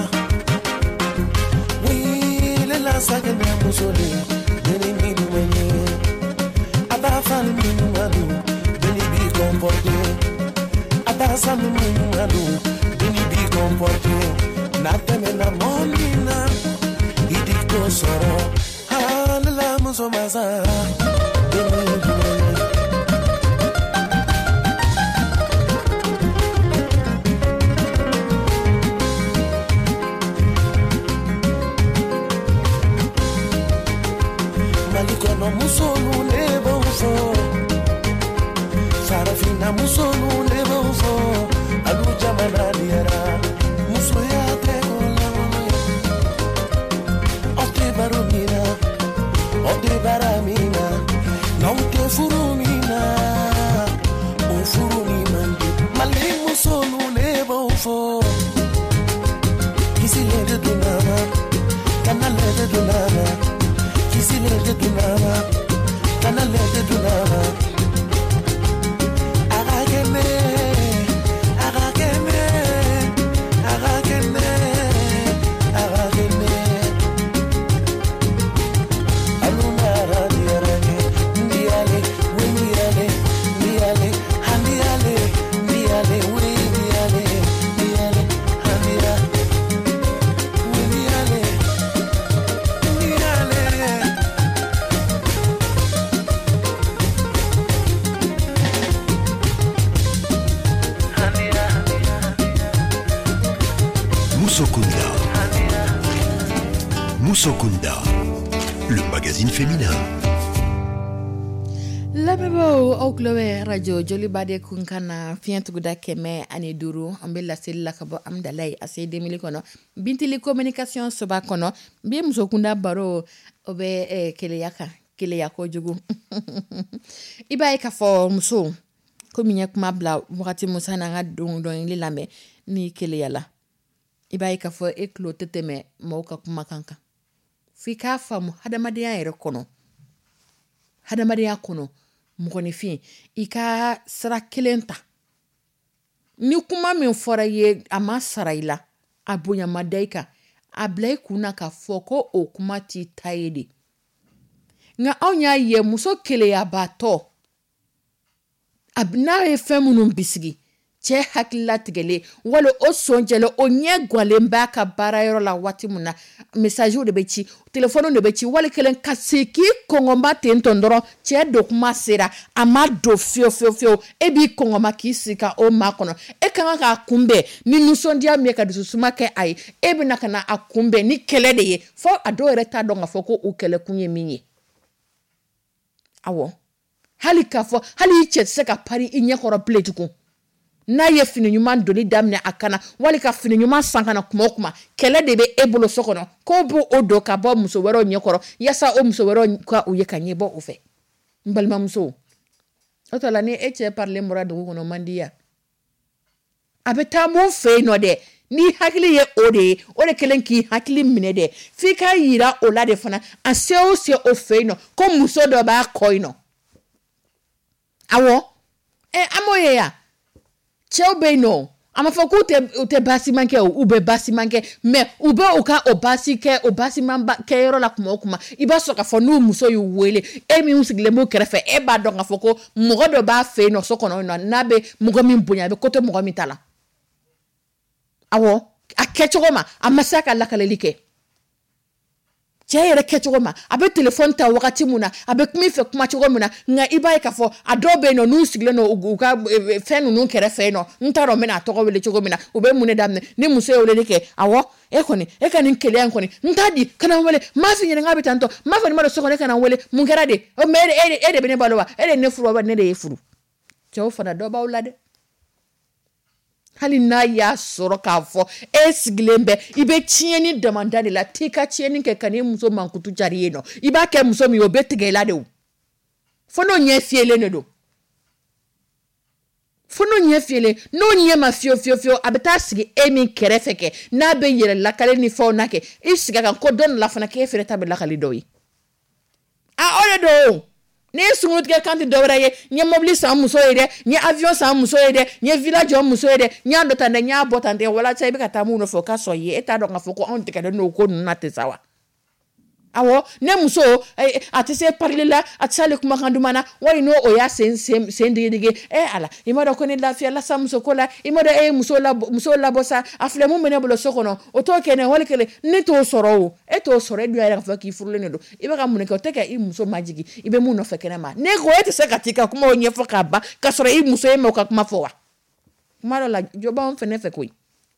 oui le la saga me musole deni mi dumenye aba fan mi malu deni bi comporté aba sam mi malu deni bi comporté na teme na monina idiko soro ah le la muso masa deni dumenye Malikono musonu le bonfo Farafina musonu le bonfo Aluja manaliera Musoya te kola Ote barumina Ote baramina Naute furumina O furumimandi Mali musonu le bonfo Kisi le de dunama Kana le de dunama Kisi le de dunama, kana le de dunama. Arageme, arageme, arageme, arageme. Aluna radiare, ndiale, we ndiale, ndiale, handiale, ndiale, we ndiale, ndiale, handia, we ndiale, ndiale. Musokunda. Musokunda, le magazine féminin. Lamebo au Chloé radio joli bade kunkana fientuguda keme ani duru ambela sella kabo amdalay ase demili kono bintili communication soba kono bi musokunda baro obe eh, kele yaka kele yako jugu iba ka fo muso ko minya kuma bla wakati musa na ga don don lilame ni kele yala iba ka fo eklo teteme mauka kuma kanka fika famu hadamadiya ere kono hadamadiya kono mkonifin ika sara kelenta ni kuma min fora ye ama saraila abunya madaika ablay kuna ka foko o kuma ti tayede nga awnya ye muso kele ya bato abna e femunun bisigi cɛ hakilila tigɛlen wala o sonjɛle o ɲɛ gwalen b'a ka baarayɔrɔ la waati mun na message de bɛ ci téléphone de bɛ ci wali kelen ka se k'i kɔngɔma ten tɔn dɔrɔn cɛ do kuma sera a ma do fiyo fiyo fiyo e b'i kɔngɔma k'i sigi ka o ma kɔnɔ e ka kan k'a kunbɛn ni nisɔndiya min ye ka dususuma kɛ a ye e bɛna ka na a kunbɛn ni kɛlɛ de ye fo a dɔw yɛrɛ t'a dɔn k'a fɔ ko o kɛlɛ kun ye min ye awɔ hali k'a fɔ hali i cɛ tɛ se ka pari i ɲɛkɔrɔ bilen tugun n'a ye fini ɲuman doni daminɛ a kana wali ka fini ɲuman san kana kuma o kuma kɛlɛ de bɛ e bolo so kɔnɔ k'o b'o o don ka bɔ muso wɛrɛw ɲɛkɔrɔ yasa o muso wɛrɛw ka u ye ka ɲɛbɔ o fɛ n balimamuso o tɔ la ni e cɛ parilen bɔra dugu kɔnɔ man di ya a bɛ taa mun fɛ yen nɔ dɛ ni hakili ye o de ye o de kelen k'i hakili minɛ dɛ f'i ka yira o la de fana a se o se o fɛ yen nɔ ko muso dɔ b'a kɔ yen nɔ awɔ ɛ an m'o ye ya cɛw bɛ yen nɔ a ma fɔ k'u tɛ u tɛ baasiman kɛ u bɛ baasiman kɛ mais u bɛ u ka o baasi kɛ o baasiman kɛ yɔrɔ la kuma o kuma i b'a sɔrɔ k'a fɔ n'u muso y'u wele e min sigilen b'u kɛrɛfɛ e b'a dɔn k'a fɔ ko mɔgɔ dɔ b'a fɛ yen nɔ so kɔnɔ n'a bɛ mɔgɔ min bonya a bɛ koto mɔgɔ min ta la awɔ a kɛcogo ma a ma se a ka lakaleli kɛ cɛ yɛrɛ kɛcogo ma a bɛ téléphone ta wagati mun na a bɛ kuma fɛ kuma cogo mun na nka i b'a ye k'a fɔ a dɔw bɛ yen nɔ n'u sigilen don u ka fɛn ninnu kɛrɛfɛ yen nɔ n t'a dɔn n bɛna a tɔgɔ wele cogo min na u bɛ mun de daminɛ ni muso ye weleli kɛ awɔ e kɔni e ka nin keleya in kɔni n t'a di kana n wele n m'a f'i ɲɛna k'a bɛ tan tɔ n m'a fɔ nin ma don so kɔnɔ e kana n wele mun kɛra de mais e de bɛ ne balo wa e de ye ne furu wa ne de ye furu cɛw fana dɔ b'aw la dɛ hali n'a y'a sɔrɔ k'a fɔ e sigilen bɛ i bɛ tiɲɛni damanda de la t'i ka tiɲɛni kɛ ka n'i muso mankutu jari ye nɔ i b'a kɛ muso min ye o bɛ tigɛ i la de o fo n'o ɲɛ fiyɛlen de don fo n'o ɲɛ fiyɛlen n'o ɲɛ ma fiyewu fiyewu fiyewu a bɛ taa sigi e min kɛrɛfɛ kɛ n'a bɛ yɛrɛ lakale ni fɛnw na kɛ i sigi a kan ko dɔ nana fana k'e fɛnɛ ta bɛ lakali dɔw ye a o de don ne sungu tigɛ kan tɛ dɔwɛrɛ ye n ye mobili san muso ye dɛ n ye avion san muso ye dɛ n ye villa jɔ muso ye dɛ n y'a dɔ tan dɛ n y'a bɔ tan dɛ walasa i bɛ ka taa mun nɔfɛ o ka sɔn i ye e t'a dɔn k'a fɔ ko anw tigɛlen don o ko ninnu na ten sa wa awɔ ne muso a tɛ se parili la a tɛ se ale kumakan duman na wali n'o o y'a sen sen sen digi digi e ala i ma dɔn ko ne lafiya la sa muso ko la i ma dɔn e ye muso labɔ muso labɔ sa a filɛ mun bɛ ne bolo so kɔnɔ o t'o kɛ ne wali kelen ne t'o sɔrɔ o e t'o sɔrɔ e dun y'a yɛrɛ k'a fɔ k'i furulen de don i bɛ ka mun kɛ o tɛ ka i muso majigi i bɛ mun nɔfɛ kɛnɛma ne ko e tɛ se ka t'i ka kumaw ɲɛfɔ k'a ban k'a sɔrɔ i muso ye mɛ o ka kuma fɔ wa kuma dɔ la jɔ b'anw fɛnɛ fɛ koyi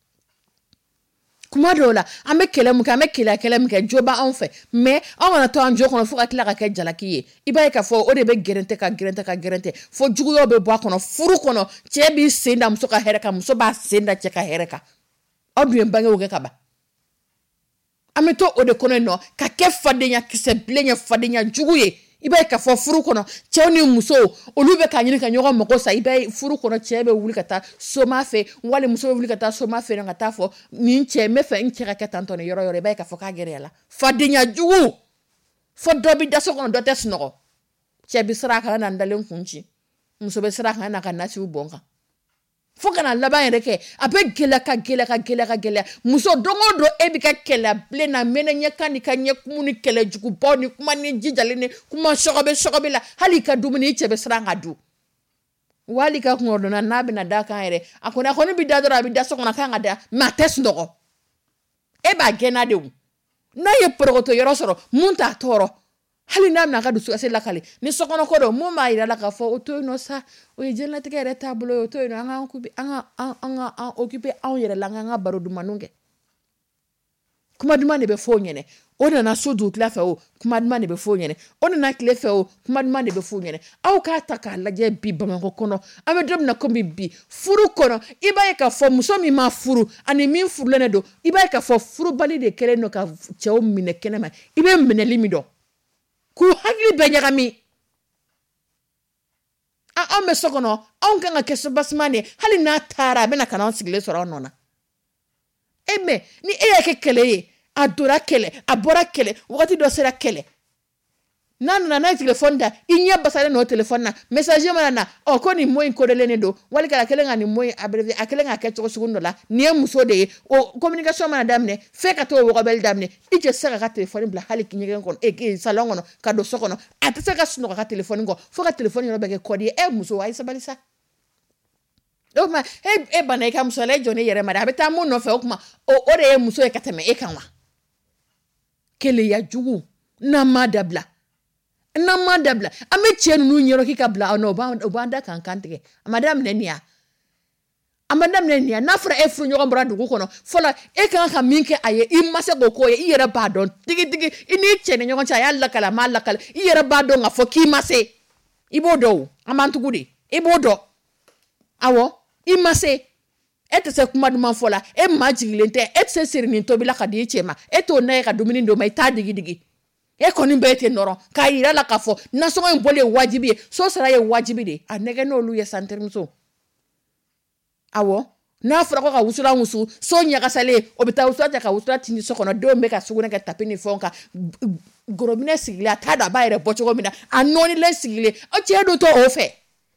kuma dɔw la an bɛ kɛlɛ mun kɛ an bɛ kɛlɛ kɛlɛ mun kɛ jo b'anw fɛ mais anw kana to an jo kɔnɔ fo ka tila ka kɛ jalaki ye i b'a ye k'a fɔ o de bɛ gɛrɛntɛ ka gɛrɛntɛ ka gɛrɛntɛ fo juguyaw bɛ bɔ a kɔnɔ furu kɔnɔ cɛ b'i sen da muso ka hɛrɛ kan muso b'a sen da cɛ ka hɛrɛ kan aw dun ye bangew kɛ ka ban an bɛ to o de kɔnɔ yen nɔ ka kɛ fadenya kisɛ bilen ye fadenya jugu ye i b'a ye k'a fɔ furu kɔnɔ cɛw ni musow olu bɛ ka ɲini ka ɲɔgɔn mago sa i b'a ye furu kɔnɔ cɛ bɛ wuli ka taa soma fɛ wali muso bɛ wuli ka taa soma fɛ ka taa fɔ nin cɛ n bɛ fɛ n cɛ ka kɛ tan tɔ nin yɔrɔ yɔrɔ i b'a ye k'a fɔ k'a gɛrɛ la fadenya jugu fo dɔ bɛ da so kɔnɔ dɔ tɛ sunɔgɔ cɛ bɛ siran a kan na n dalen kun ci muso bɛ siran a kan na ka nasiw bɔn kan fo kana laban yɛrɛ kɛ a bɛ gɛlɛya ka gɛlɛya ka gɛlɛya ka gɛlɛya muso don o don e bɛ ka kɛlɛ bilen na mɛnɛ ɲɛkan ni ka ɲɛkumu ni kɛlɛ jugubaw ni kuma ni jijalen ni kuma sɔgɔbɛ sɔgɔbɛ la hali ka dumuni i cɛ bɛ siran ka dun wali ka kungɔdonna n'a bɛna da kan yɛrɛ a kɔni a kɔni bɛ da dɔrɔn a bɛ da so kɔnɔ a kan ka da mɛ a tɛ sunɔgɔ e b'a gɛnna de o n'a ye pɔrɔgɔtɔ yɔrɔ sɔrɔ mun t'a tɔɔrɔ hali n'a bɛna a ka dusukasi lakale ni sokɔnɔ ko don mun b'a yira la k'a fɔ o to yen nɔ sa o ye diɲɛlatigɛ yɛrɛ taabolo ye o to yen nɔ an k'an occuper an ka an ka an occuper anw yɛrɛ la an k'an ka baro dumanniw kɛ kuma duman de bɛ fɔ o ɲɛnɛ o nana so dugutila fɛ o kuma duman de bɛ fɔ o ɲɛnɛ o nana tile fɛ o kuma duman de bɛ fɔ o ɲɛnɛ aw k'a ta k'a lajɛ bi Bamakɔ kɔnɔ an bɛ don min na komi bi furu kɔnɔ i b'a ye k'a fɔ muso min ma furu ani min furulen don i b'a ye k'a fɔ furubali de kɛlen don ka cɛw minɛ kɛnɛma i bɛ minɛli min dɔn k'u hakili bɛɛ ɲagami anw bɛ so kɔnɔ anw kan ka kɛ sobasiman de hali n'a taara a bɛna ka n'anw sigilen sɔrɔ anw nɔ na e mɛ ni e y'a kɛ kɛlɛ ye a dora kɛlɛ a bɔra kɛlɛ wagati dɔ sera kɛlɛ n'a nana n'a ye telefɔni da i ɲɛ basalen n'o telefɔni na message mana na ɔ ko nin mot in kodelen don wali ka kelen ka nin mot abrévié a kelen ka kɛ cogo sugu dɔ la nin ye muso de ye o communication mana daminɛ fɛn ka t'o wɔgɔbɛli daminɛ i cɛ se ka ka telefɔni bila hali ɲɛgɛn kɔnɔ e salon kɔnɔ ka don so kɔnɔ a tɛ se ka sunɔgɔ ka telefɔni kɔ fo ka telefɔni yɔrɔ bɛɛ kɛ kɔdi ye e muso a ye sabali sa o ma e e bana ka muso le joni yere mara abeta mu no fe o kuma o o de muso e kateme e kanwa kele ya jugu na madabla na madabla ame chenu nu nyero kika bla no ba obanda kan kantike madam nenia amadam nenia na fra e fru nyogo bradu ko no fola e kan ka minke aye imase go ko ye yere ba don tigi tigi ini chene nyogo cha yalla kala malla kala yere ba don nga fo ki mase ibodo amantu gudi ibodo awo imase ete se kuma duma fola e majigilente ete se sirini tobila kadi chema eto na ka dumini ndo mai ta digi digi e koni bete noro ka ira la kafo na so en bole wajibi so sara ye wajibi de anege no lu ye santermso awo na fura ko ka wusula wusu so nya ka sale obita wusula ta ka wusula tini so kono do me ka suguna ka tapini fonka gorobine sigile ta da bayre bocho mina anoni le sigile o chedo to ofe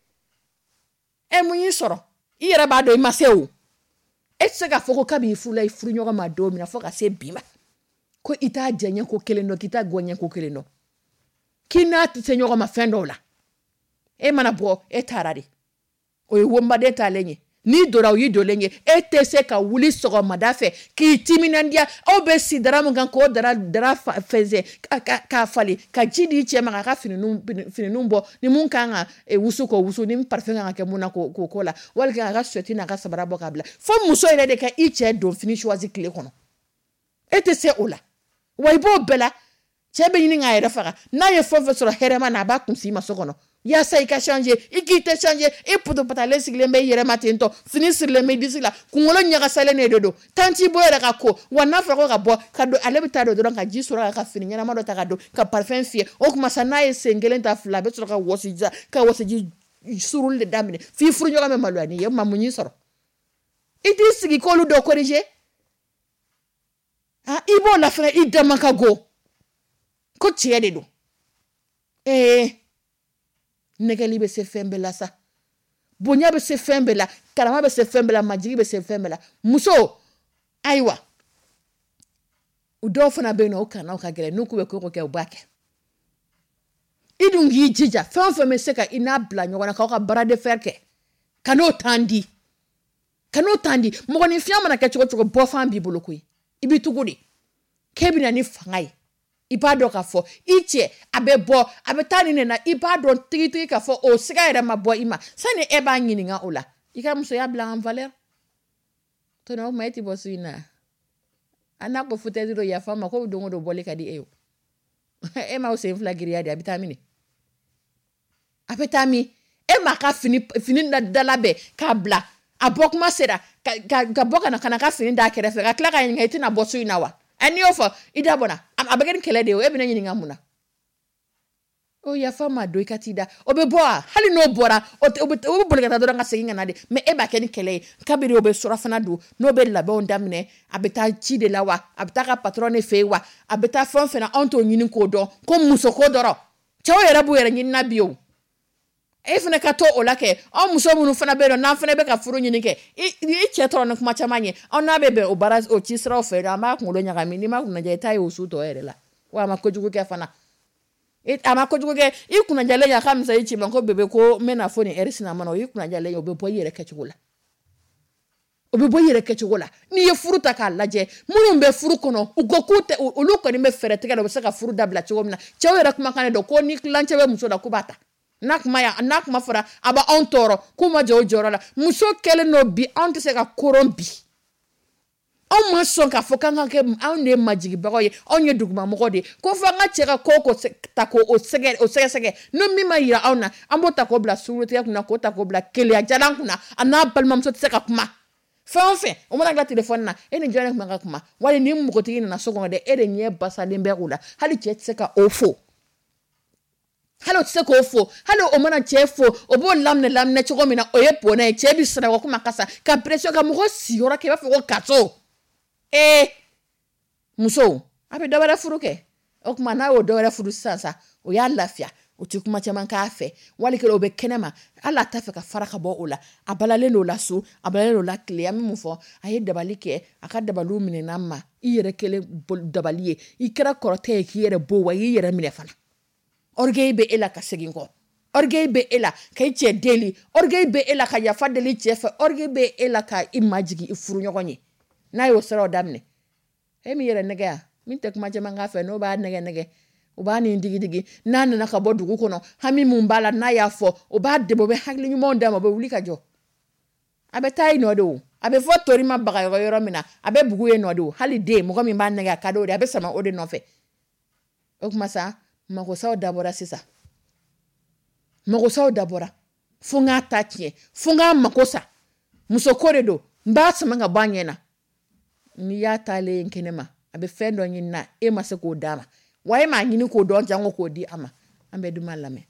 e munyi soro ira ba do maseu etsega foko kabi fula ifuru nyoga madomi na foka se bima ko ita jenye ko keleno kita gonye ko keleno kina tse nyoga mafendo la e mana bo e tarari o womba de talenye ni dora yi dolenye e tese ka wuli sogo madafe ki timinandia o be sidara mo gan ko dara dara feze ka, ka, ka fali ka jidi chema ka fininu fininu bo ni mun kanga e wusu ko wusu ni parfum nga ke muna ko ko kola wal ka ga sweti na ka sabara bo kabla fo muso ire de ka iche do fini choisi clé kono e tese ola way bo bela chebe yini nga ira faka na ye fo fo soro herema na ba kunsi masokono ya sa ika changer ikite changer e puto patale sigle mbe yere matento fini sur le medicila kungolo nyaga sale ne dodo tanti boyere ka ko wana fra ko ka bo ka do alebita do don ka jisura ka fini nyana mado ta ka do ka parfum fie o kuma sana ye sengelen ta fla be ka wosija ka wosiji surul de damine fi furu nyoga me malwani ye mamunyi soro iti sigi ko lu do corriger ah ibo la fra idama ka go ko tiede do eh negeli be se fembela sa bonya be se fembela karama be se fembela majigi be se fembela muso aiwa udo fana be no kana o ka gele nuku be ko ko ke ubake idungi jija fam fam me se ka ina bla nyona ka ka bara de ferke kano tandi kano tandi mo ni fiama na ke choko choko bo fam bi bolokui ibi tugudi kebina ni fangai ibado ka fo iche abebo abetani nena ibado tigi tigi ka fo o siga ere mabo ima sani eba nyini nga ola ika muso ya bla en valeur to no maiti bosuina ana ko futediro ya fama ko dongo do bole kadi eyo e ma o se flagiri ya di abitamini abetami e ma ka fini fini na dalabe ka bla abok ma sera ka ka boka na kana ka fini da kere fe ka kla ka ngati na bosuina wa ani ofa ida bona am abageni kelede o ebina nyini ngamuna o ya fama do ikatida obe boa hali no bora o o bolga do nga seginga nade me eba ken kele kabiri obe sura fana do no be labe on damne abeta chide lawa abeta ka patrone fewa abeta fon fena onto nyini ko do ko muso ko doro chawo yera bu yera nyini na bio e fene ka to olake o muso munu fana be do na fene be ka furu nyini ke i chetro no kuma chamanye on na be be o baraz o chisra o fe ma ko lo nyaga mi ni ma kuna je tayi o suto erela wa ma ko jugu ke fana it ama ko jugu ke i kuna jale ya kamsa i chima ko bebe ko mena foni erisina mano i kuna jale o be bo yere ke chugula o be bo yere ke chugula ni ye furu ta ka laje munu be furu kono ugokute uluko ni me fere tega do se ka furu dabla chugomna chawera kuma kane do ko ni klanche be muso da kubata nakma ya nakma fora aba ontoro kuma jo jorola muso kele no bi onte se ka korombi on ma son ka fokanga ke on ne majigi bagoye onye duguma mogode ko fanga cheka koko tako o sege o sege sege no mi ma yira ona ambota ko bla suruti ya kuna ko tako bla kele ya jalan kuna ana balma muso tseka kuma fa enfin o mona gla telephone na ene jone kuma kuma wale ni mu ko tigina na sogonga de ede nye basa lembe kula hali tseka ofo halo tseko ofo halo o mana chefo obo lamne lamne chogomina oyepo na chebi sra ko kuma kasa ka pression ka mo siora ke ba fo kaso eh muso abe dobara furuke o kuma na o dobara furu sasa o ya lafia o ti kuma chama ka fe wali ke obe kenema ala tafe ka faraka bo ola abalale no lasu abalale no la clé ami mufo aye dabalike aka dabalu mine namma iyere kele dabaliye ikra korote ki yere bo wa yere mine fana orgey be ela ka segingo orgueil be ela ka i cɛ deli orgueil be ela ka yafa deli cɛ fɛ orgueil be ela ka i majigi i furu ɲɔgɔn ye n'a y'o siraw daminɛ e min yɛrɛ nɛgɛ ya min tɛ kuma caman k'a fɛ n'o b'a nɛgɛ nɛgɛ o b'a ni digi digi n'a nana ka bɔ dugu kɔnɔ hami mun b'a la n'a y'a fɔ o b'a dɛmɛ o bɛ hakili ɲumanw d'a ma o bɛ wuli ka jɔ a bɛ taa i nɔ de o a bɛ fɔ tori ma baga yɔrɔ min na a bɛ bugu ye nɔ de o hali den mɔgɔ min b'a nɛgɛ a ka di o de a bɛ sama o de nɔfɛ o kuma sa magosaw dabɔra sisan magosaw dabɔra fo n k'a ta tiɲɛ fo n k'a mago sa muso ko de don n b'a sama ka bɔ a ɲɛ na n'i y'a taalen kɛnɛ ma a bɛ fɛn dɔ ɲini na e ma se k'o d'a ma wa e m'a ɲini k'o dɔn jango k'o di a ma an bɛ duman lamɛn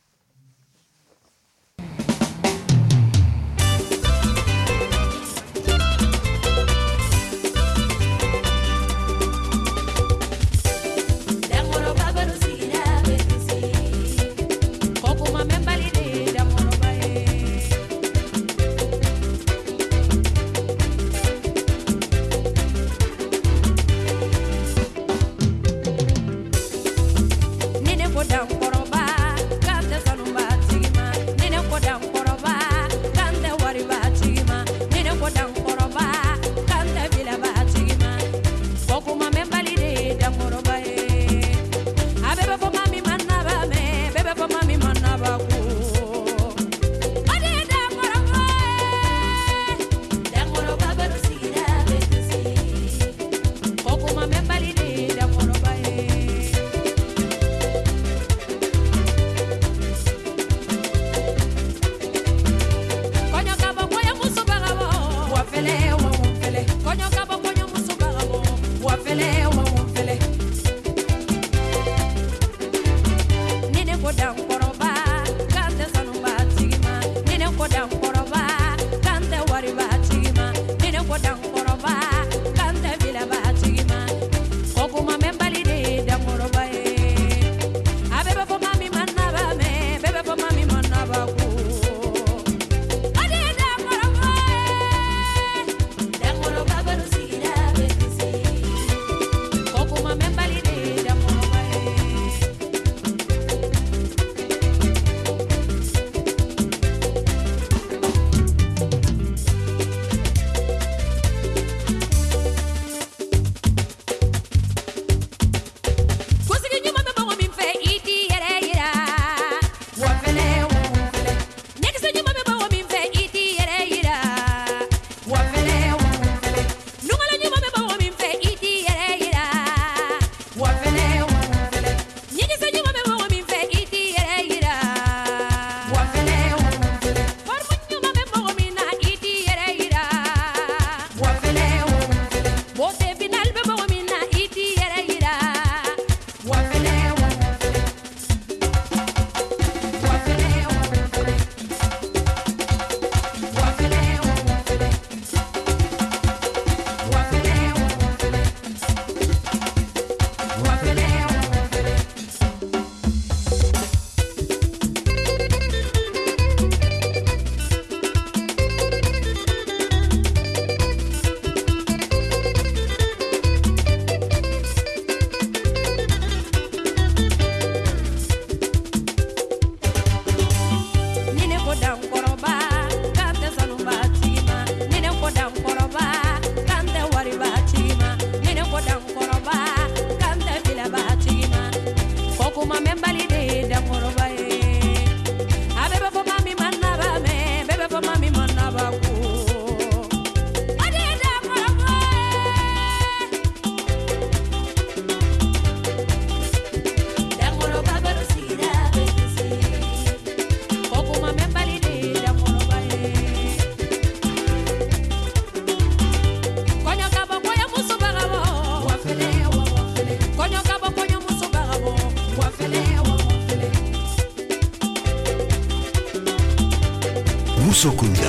Musokunda.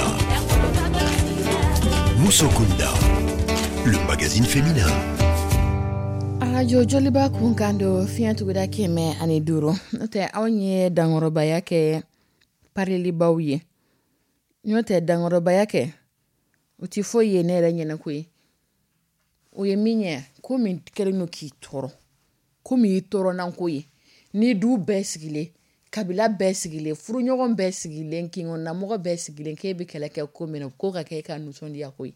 Musokunda, le magazine féminin. Radio Joliba kunkando fiyantuguda kɛmɛ ani duuru n'o tɛ anw ye dankɔrɔbaya kɛ parilibaw ye n'o tɛ dankɔrɔbaya kɛ o ti foyi ye ne yɛrɛ ɲɛna ko ye o ye min ye ko min kɛlen no k'i tɔɔrɔ ko min y'i tɔɔrɔ nan ko ye ni du bɛɛ sigilen kabila bɛɛ sigilen furuɲɔgɔn bɛɛ sigilen kingonna mɔgɔ bɛɛ sigilen k'e bɛ kɛlɛ kɛ ko min na ko ka kɛ ka nusɔndiya ko ye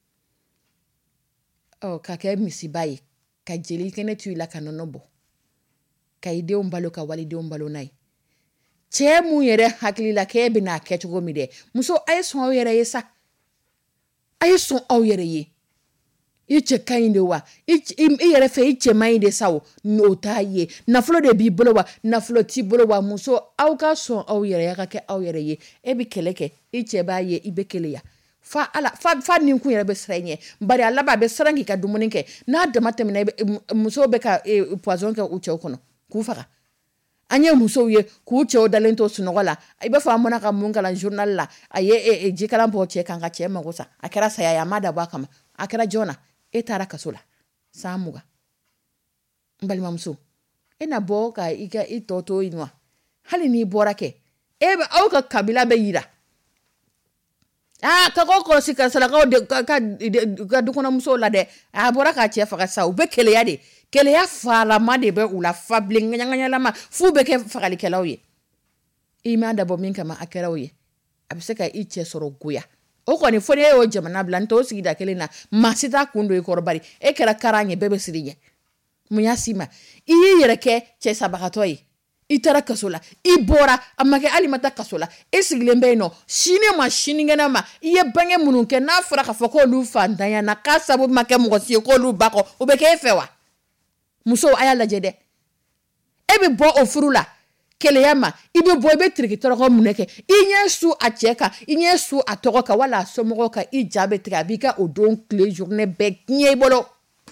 ɔ ka kɛ misiba ye ka jeli kɛnɛ tu i la ka nɔnɔ bɔ ka i denw balo ka walidenw balo n'a ye cɛ mun yɛrɛ hakili la k'e bɛ n'a kɛ cogo min dɛ muso a ye sɔn aw yɛrɛ ye sa a ye sɔn aw yɛrɛ ye i cɛ ka ɲi de wa i yɛrɛ fɛ i cɛ man ɲi de sa o n'o t'a ye nafolo de b'i bolo wa nafolo t'i bolo wa muso aw ka sɔn aw yɛrɛ ye a ka kɛ aw yɛrɛ ye e bɛ kɛlɛ kɛ i cɛ b'a ye i bɛ keleya fa ala fa fa nin kun yɛrɛ bɛ siran ɲɛ bari ala b'a bɛ siran k'i ka dumuni kɛ n'a dama tɛmɛna musow bɛ ka poison kɛ u cɛw kɔnɔ k'u faga an ye musow ye k'u cɛw dalen to sunɔgɔ la i b'a fɔ an mana ka mun kalan journal la a ye jikalan bɔ cɛ kan ka cɛ mago sa a kɛra saya ye a ma dabɔ a kama a kɛra jɔn na e taara kaso la san mugan n balimamuso e na bɔ ka i ka i tɔ to yen wa hali n'i bɔra kɛ e bɛ aw ka kabila bɛ yira ah ka ko kɔlɔsi ka sarakaw de ka ka dukɔnɔmusow la dɛ a bɔra k'a cɛ faga sa u bɛ keleya de keleya falama de bɛ u la fa bilen ŋaɲaŋaɲalama f'u bɛ kɛ fagalikɛlaw ye i m'a dabɔ min kama a kɛra o ye a bɛ se ka i cɛ sɔrɔ goya o kɔni fɔ ne y'o jamana bila n t'o sigida kelen na maa si t'a kun don i kɔrɔ bari e kɛra karan ye bɛɛ bɛ siri ɲɛ mun y'a si ma i y'i yɛrɛ kɛ cɛ sabagatɔ ye i taara kaso la i bɔra a ma kɛ hali ma taa kaso la e sigilen bɛ yen nɔ sini ma sinikɛnɛ ma i ye bange minnu kɛ n'a fɔra k'a fɔ k'olu fantanya na k'a sababu ma kɛ mɔgɔ si ye k'olu ba kɔ o bɛ kɛ e fɛ wa musow a y'a lajɛ dɛ e bɛ bɔ o furu la keleya ma i bɛ bɔ i bɛ tirikitɔrɔkɔ minɛ kɛ i ɲɛ su a cɛ kan i ɲɛ su a tɔgɔ kan wala a somɔgɔw kan i ja bɛ tigɛ a b'i ka o don tile journée bɛɛ tiɲɛ i bolo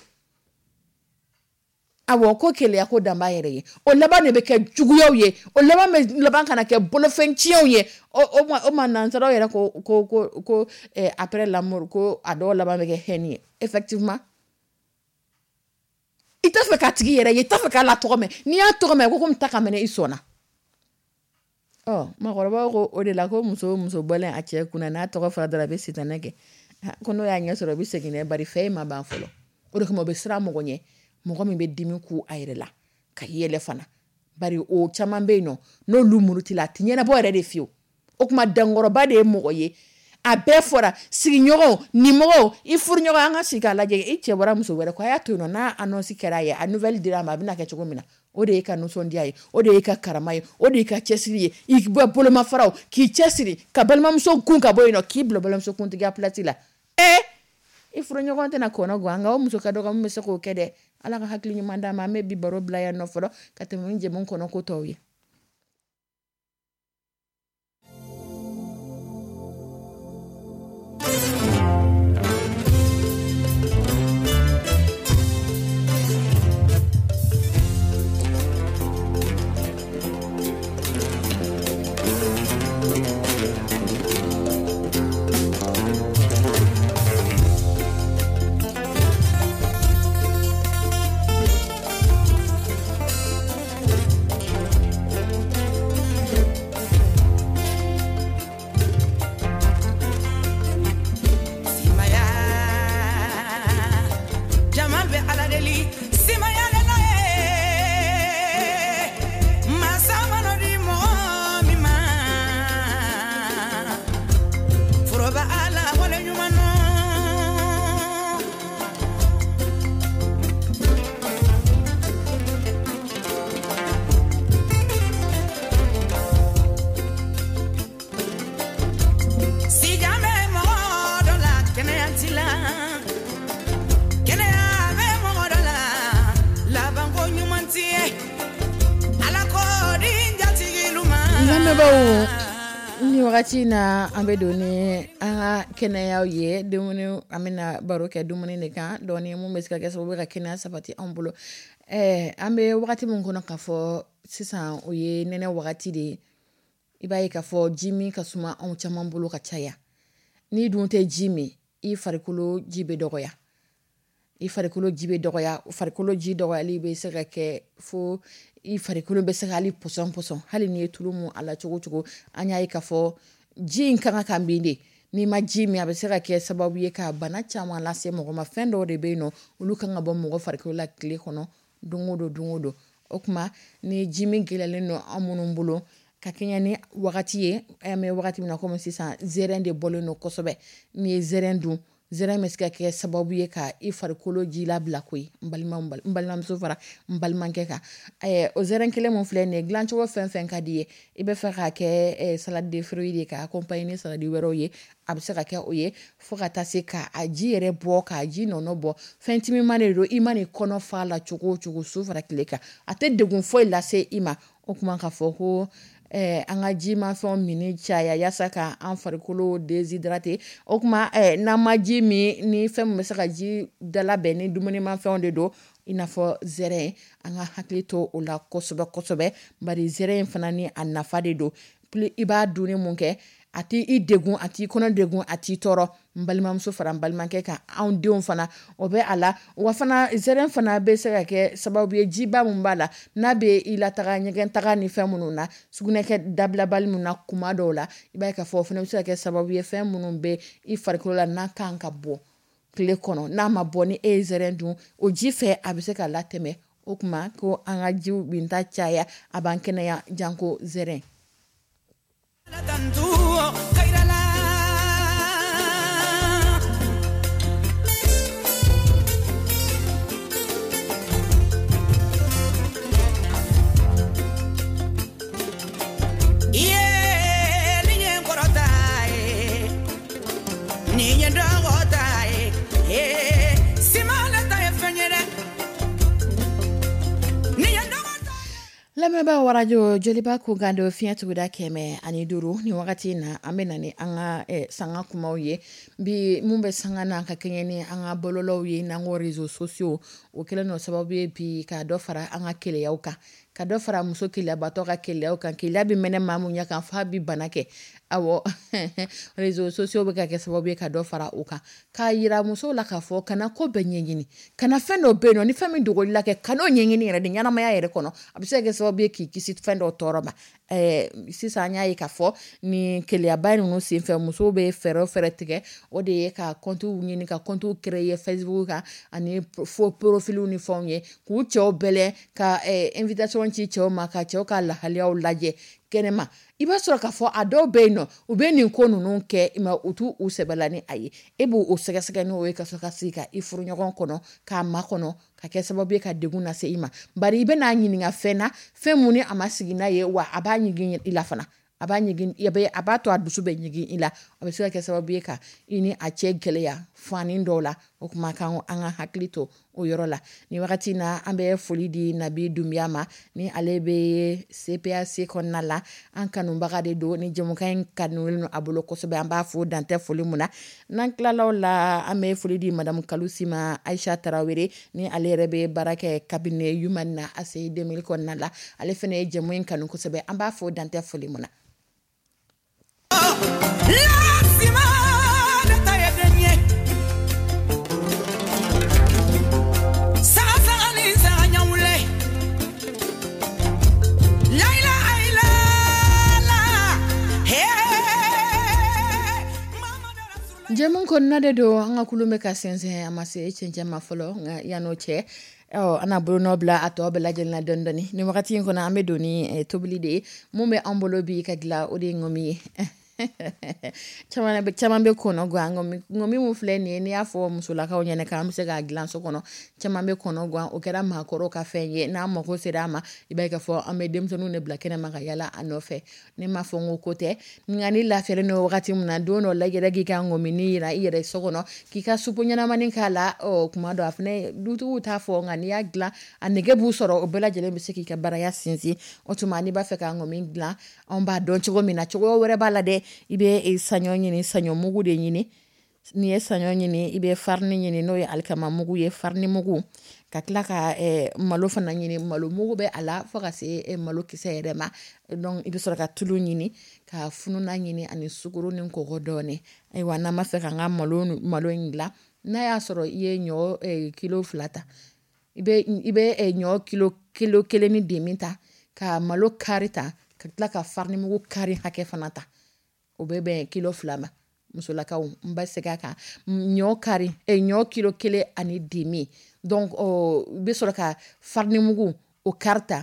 awɔ ko keleya ko dan b'a yɛrɛ ye o laban de bɛ kɛ juguyaw ye o laban bɛ laban kana kɛ bolofɛn tiɲɛw ye o o ma o ma nansaraw yɛrɛ ko ko ko ko eh, après l'amour ko a dɔw laban bɛ kɛ haine ye effectivement i t'a fɛ k'a tigi yɛrɛ ye i t'a fɛ k'a la tɔgɔ mɛn n'i y'a tɔgɔ mɛn ko komi ta ka minɛ i sɔnna ɔ makɔrɔbaw ko o de la ko muso muso bɔlen a cɛ kunna n'a tɔgɔ fara dɔrɔn a bɛ sitanɛ kɛ ko n'o y'a ɲɛ sɔrɔ o bɛ segin dɛ bari fɛn ma ban fɔlɔ o de kama o bɛ siran mɔgɔ ɲɛ mɔgɔ min bɛ dimi ku a yɛrɛ la ka yɛlɛ fana bari o caman bɛ yen nɔ n'olu muruti la a ti ɲɛnabɔ yɛrɛ de fiyewu o kuma dankɔrɔba de ye mɔgɔ ye a bɛɛ fɔra sigiɲɔgɔnw nimɔgɔw i furuɲɔgɔn an ka sigi k'a lajɛ i cɛ bɔra muso wɛrɛ kɔ a y'a to yen nɔ n'a annonce kɛra a ye a nouvelle dira a ma a bɛna kɛ cogo min na o de ye ka nisɔndiya ye o de ye ka karama ye o de ye ka cɛsiri ye i bɛ bolomafaraw k'i cɛsiri ka balimamuso kun ka bɔ yen nɔ k'i bila balimamuso kuntigiya place la ɛ i furuɲɔgɔn tɛna kɔnɔ gan nka o muso ka dɔgɔ min bɛ se k'o kɛ dɛ ala ka hakili ɲuman d'a ma an bɛ bi baro bila yan nɔ fɔlɔ ka tɛmɛ ni jɛmu kɔnɔ ko tɔw ye ni wakati na an bɛ don ni an ka kɛnɛyaw ye dumuni an bɛna baro kɛ dumuni de kan dɔɔni mun bɛ se ka kɛ sababu ka kɛnɛya sabati an bolo eh an bɛ wakati mun kɔnɔ k'a fɔ sisan o ye nɛnɛ wakati de ye i b'a ye k'a fɔ ji min ka suma anw caman bolo ka caya ni dun tɛ ji min i farikolo ji bɛ dɔgɔya i farikolo ji bɛ dɔgɔya farikolo ji dɔgɔyali bɛ se ka kɛ fo i farikolo bɛ se ka hali pɔsɔn pɔsɔn hali ni ye tulu mun a la cogo cogo an y'a ye k'a fɔ ji in kan ka min de n'i ma ji min a bɛ se ka kɛ sababu ye ka bana caman lase mɔgɔ ma fɛn dɔw de bɛ yen nɔ olu kan ka bɔ mɔgɔ farikolo la tile kɔnɔ don o don don o don o kuma ni ji min gɛlɛyalen don an minnu bolo ka kɛɲɛ ni wagati ye an bɛ wagati min na komi sisan zɛrɛn de bɔlen no kosɛbɛ ni ye zɛrɛn dun zɛrɛn bɛ se ka kɛ sababu ye ka i farikolo ji labila koyi n balimamuso fara n balimakɛ kan o zɛrɛn kelen mun filɛ nin ye dilancogo fɛn fɛn ka di ye i bɛ fɛ ka kɛ salade de fruits de ka accompagner ni salade wɛrɛw ye a bɛ se ka kɛ o ye fo ka taa se ka a ji yɛrɛ bɔ k'a ji nɔnɔ bɔ fɛn timiman de don i ma nin kɔnɔ fa la cogo o cogo su fara tile kan a tɛ degun foyi lase i ma o kuma ka fɔ ko Eh, an ka jimafɛnw mini caya yasa ka an farikolo déshydraté o kuma eh, n'an ma ji min ni fɛn min bɛ se ka ji dalabɛn ni dumunimafɛnw de don i n'a fɔ zɛrɛn an ka hakili to o la kosɛbɛ kosɛbɛ bari zɛrɛn fana ni a nafa de don plus i b'a dunni mun kɛ a t'i i degun a t'i kɔnɔ degun a t'i tɔɔrɔ n balimamuso fara n balimakɛ kan anw denw fana o bɛ a la wa fana zɛrɛn fana bɛ se ka kɛ sababu ye jiba mun b'a la n'a bɛ i lataga ɲɛgɛn taga ni fɛn minnu na sugunɛkɛ dabilabali min na kuma dɔw la i b'a ye k'a fɔ o fana bɛ se ka kɛ sababu ye fɛn minnu bɛ i farikolo la n'a kan ka bɔ tile kɔnɔ n'a ma bɔ ni e ye zɛrɛn dun o ji fɛ a bɛ se ka latɛmɛ o kuma ko an ka jiw bin ta caya a b'an kɛnɛya janko zɛrɛn. Lamɛnbaa warajo joliba ko gando fiɲɛ tuguda kɛmɛ ani duuru ni wagati na an bɛ na ni an ka eh, sanga kumaw ye bi mun bɛ sanga na ka kɛɲɛ ni an ka bɔlɔlɔw ye n'an ko réseaux sociaux o kɛlen no sababu ye bi ka dɔ fara an ka keleyaw kan ka dɔ fara muso keleyabatɔ ka keleyaw kan keleya bɛ mɛnɛ maa mun ɲɛ kan f'a bi bana kɛ awɔ réseaux sociaux bɛ ka kɛ sababu ye ka dɔ fara o kan k'a yira musow la k'a fɔ kana ko bɛɛ ɲɛɲini kana fɛn dɔ bɛ yen nɔ ni fɛn min dogoli la kɛ kan'o ɲɛɲini yɛrɛ de ɲɛnamaya yɛrɛ kɔnɔ a bɛ se ka kɛ sababu ye k'i kisi fɛn dɔ tɔɔrɔ ma ɛɛ sisan an y'a ye k'a fɔ ni keleyaba ninnu senfɛ musow bɛ fɛɛrɛ fɛɛrɛ tigɛ o de ye ka comptes ɲini ka comptes créer Facebook kan ani faux profils ni fɛnw ye k'u cɛw bɛlɛn ka ɛɛ invitation ci cɛw ma ka cɛw ka lahaliyaw lajɛ kɛnɛma i b'a sɔrɔ k'a fɔ a dɔw bɛ yen nɔ u bɛ nin ko ninnu kɛ ma u t'u u sɛbɛla ni a ye e b'o o sɛgɛsɛgɛ n'o ye ka sɔrɔ ka sigi ka i furuɲɔgɔn kɔnɔ k'a makɔnɔ ka kɛ sababu ye ka degun lase i ma bari i bɛna ɲininka fɛn na fɛn mun ni a ma sigi n'a ye wa a b'a ɲigin i la fana a b'a ɲigin a b'a to a dusu bɛ ɲigin i la a bɛ se ka kɛ sababu ye ka i ni a cɛ gɛlɛya fani dɔw la o kuma kan an ka hakili to o yɔrɔ la ni wagati na an bɛ foli di Nabi Dunbiya ma ni ale bɛ C P A C kɔnɔna la an kanubaga de don ni jɛmukan in kanulen don a bolo kosɛbɛ an b'a fo dantɛ foli mun na n'an tilalaw la an bɛ foli di Madame Kalusi ma Aisha Tarawele ni ale yɛrɛ bɛ baara kɛ cabinet human na A C I deux mille kɔnɔna la ale fana ye jɛmu in kanu kosɛbɛ an b'a fo dantɛ foli mun na. Jɛmu kɔnɔna de don an ka kulu bɛ ka sɛnsɛn a ma se cɛncɛn ma fɔlɔ nka yan'o cɛ ɔ an n'a bolo nɔ bila a tɔ bɛɛ lajɛlen na dɔɔni dɔɔni ni wagati in kɔnɔ an bɛ don ni tobili de ye mun bɛ an bolo bi ka dilan o de ye ŋɔmi ye caman bɛ caman bɛ kɔnɔ gan ŋɔmi ŋɔmi mun filɛ nin ye n'i y'a fɔ musolakaw ɲɛna k'an bɛ se k'a dilan so kɔnɔ caman bɛ kɔnɔ gan o kɛra maakɔrɔw ka fɛn ye n'an mago sera a ma i b'a ye k'a fɔ an bɛ denmisɛnninw de bila kɛnɛma ka yala a nɔfɛ ne m'a fɔ n ko ko tɛ nka ni lafiyalen don wagati min na don dɔ la i yɛrɛ k'i ka ŋɔmini yira i yɛrɛ so kɔnɔ k'i ka supu ɲɛnamani k'a la ɔ kuma dɔ a fana dutigiw t'a fɔ nka n'i y'a dilan a nege b'u sɔrɔ o bɛɛ lajɛlen bɛ se k'i ka baaraya sinsin o tuma n'i b'a fɛ ka ŋɔmi dilan anw b'a dɔn cogo min na cogo wɛrɛ b'a la dɛ i bɛ saɲɔ ɲini saɲɔ mugu de ɲini n'i ye saɲɔ ɲini i bɛ farini ɲini n'o ye alikama mugu ye farini mugu ka tila ka eh, malo fana ɲini malo mugu bɛ a la fo ka se eh, malo kisɛ yɛrɛ ma donc i bɛ sɔrɔ ka tulu ɲini ka fununa ɲini ani sukaro ni kɔgɔ dɔɔni ayiwa n'an b'a fɛ k'an ka malo malo in dilan n'a y'a sɔrɔ i ye ɲɔ eh, kilo fila ta i bɛ i bɛ eh, ɲɔ kilo kilo kelen ni demi ta ka malo kari ta ka tila ka farini mugu kari hakɛ fana ta o bɛ bɛn kilo fila ma musolakaw n bɛ segin a kan ɲɔ kari eh, ɲɔ kilo kelen ani demi donc i bɛ sɔrɔ ka farini mugu o kari ta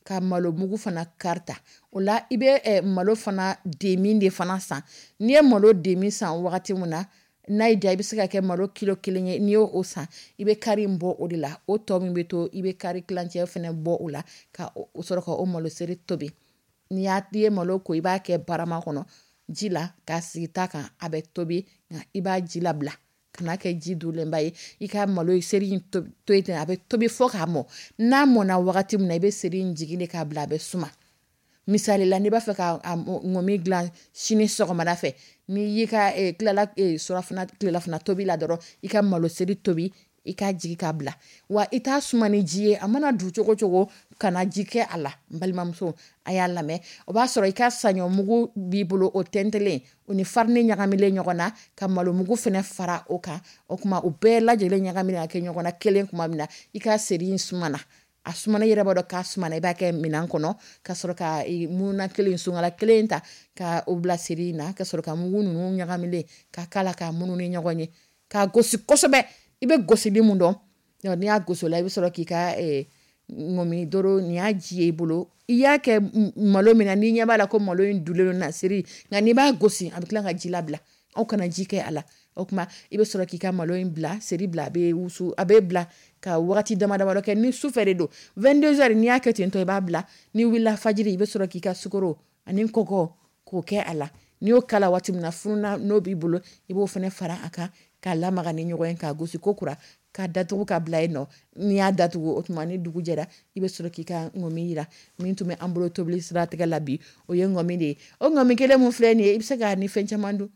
ka malo mugu fana karta o la ibe eh, malo fana demi de fana san ni ye malo demi san wakati muna na ida ibe se ka ke malo kilo kelen ni o san ibe kari mbo o de la o to mi beto ibe kari klanche fana bo o la ka o soro ka o malo seri tobi ni ya die malo ko iba ke barama kono jila ka sigita kan abe tobi nga iba jila bla kana ke jidu lembaye ika malo seri to to ite abe tobi foka mo na mo na wakati muna ibe seri njigine ka bla be suma misali la ni ba fe ka ngomi glan shini soko mada fe ni yika e klala e sorafuna klala funa tobi la doro ika malo seri tobi ika jigi ka bla wa ita sumani jiye amana du chogo chogo kana jike ala mbalima mso aya lame o ba soro ika sanyo mugu bibulu o tentele oni farni nyagamile nyogona ka malo mugu fene fara oka okuma o be la jele nyagamile ake nyogona kelen kuma mina ika seri sumana asumana yere bodo ka sumana iba ke minan kono ka soro ka muna kelen sungala kelenta ka obla serina ka soro ka mugu nunu nyagamile ka kala ka munu ni nyogonye ka gosi kosobe ibe gosi limundo ni a goso la ibe soro ki ka e ngomi doro ni a jiye bolo iya ke malo mina ni nya bala ko malo indulelo na seri ngani ba gosi abikla ka jilabla o kana jike ala okuma ibe soro ki ka malo in bla seri bla be usu abe bla ka wakati dama dama ke ni sufere do vingt-deux heures ni akete to ba bla ni willa fajiri ibe soro ki ka sukoro anin koko ko ke ala ni o kala wati mina funa no bibulo ibo fene fara aka ka la magani nyogoyen ka gosi kokura ka datugu ka bla eno ni a datugu otmani dugu jera ibe soro ki ka ngomi ira min tume ambulo tobli stratégie labi o ye ngomi de o ngomi kele mu fleni ibe se ga ni fenchamandu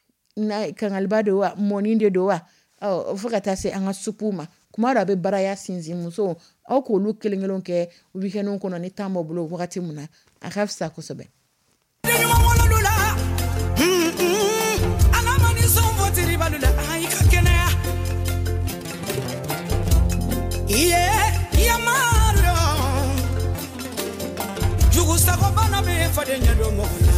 na kangal bado wa moninde do wa o fukata se anga supuma kuma rabe baraya sinzi muso o ko lu kelengelon ke weekendon kono ni tambo bulo wakati muna akafsa ko sobe yeah yeah maro jugu sako bana be fade nyado mona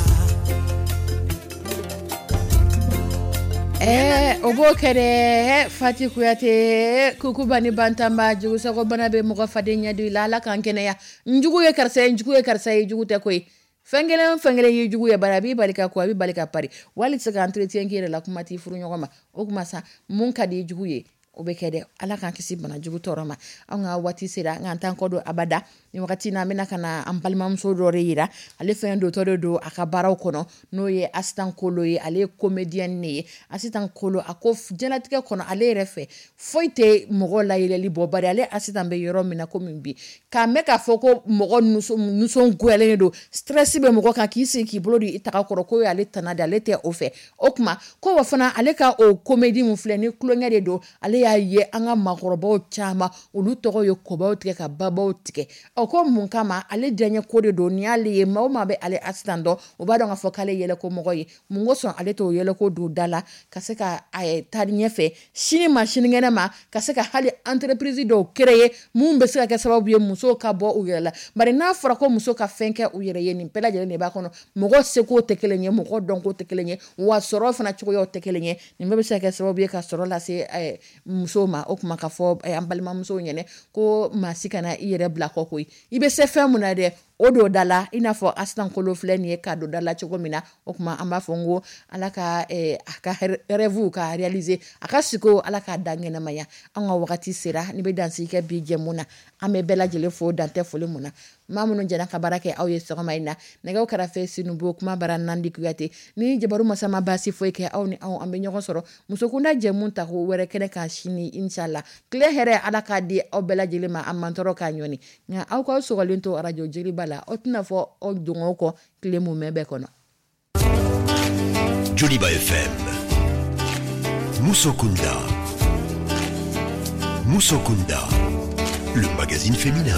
eh obo kere Fati Kuyate kukubani bantamba jugu sako bana be mo fade nyado la kan kene ya njugu ye karse njugu ye karse jugu te koy fengele fengele yi jugu ya barabi balika ko abi balika pari wali tsaka entretien kire la kumati furu nyogoma o kuma sa mun kadi jugu ye obekede ala kan kisi bana jugu toroma anga wati sira ngantan kodo abada ni wakati na mena kana ampalma mso do reira ale fendo todo do akabara kono no ye assistant kolo ye ale comedian ne assistant kolo akof jelatike kono ale refe foite mogo la ile libo bari ale assistant be yoro mina ko mimbi ka meka foko mogo nuso nuso gwele do stress be mogo kan kisi ki blodi itaka koro ko ale tanade ale te ofe okma ko wafana ale ka o comedy mu fleni klongede do ale ya ye anga makorobo chama ulu togo yo koba tike ka baba tike oko mun kama ale denye kode do ni ale ye ma o ma be ale astando o ba do nga fokale yele ko mogoyi mungo son ale to yele ko do dala kaseka ay tadinye fe shini machine ngena ma kaseka hali entreprise do créer mun be seka ka sababu ye muso ka bo u yela bare na fora ko muso ka fenke u yere ye ni pela jele ne ba kono mogo seko tekelenye mogo don ko tekelenye wa soro fana chuko yo tekelenye ni be seka sababu ye ka soro la se ay muso ma okuma ka fo e ambalima muso nyene ko masikana iyere bla ko koy ibe se femuna de odo dala ina fo astan kolo fleni e ka do dala choko mina okuma amba fongo alaka e aka revu ka realiser aka siko alaka dangena maya anga wakati sera ni be dansi ke bi jemuna ame bela jele fo dante fole muna mamuno jana ka barake awye so mayna nega kara fe sinu bo kuma baran nandi kuyate ni jabaru masama basi fo ke awni aw ambe nyoko soro musokunda jemunta ko were kene ka shini inshallah kle here alaka di aw bela jele ma amantoro ka nyoni nya aw ko so galento radio jeli bala otna fo o dungo ko kle mu mebe kono Joliba F M Musokunda Musokunda le magazine féminin.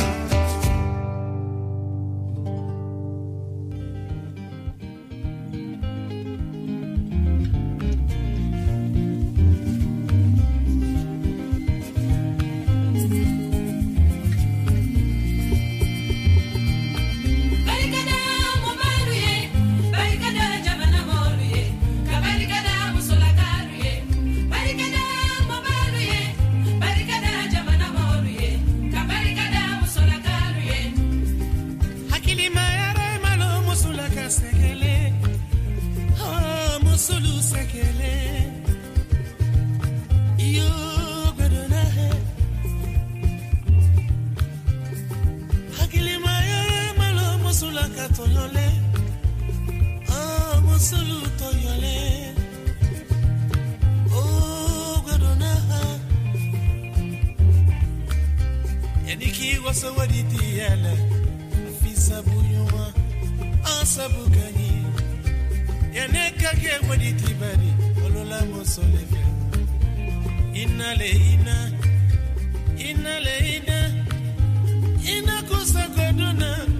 Barikada toyole ah musulu toyole oh godona yaniki wasa waditi yala afisa buyuma asabu gani yaneka ke waditi bari olola mosolefe inale ina inale ina ina kusa godona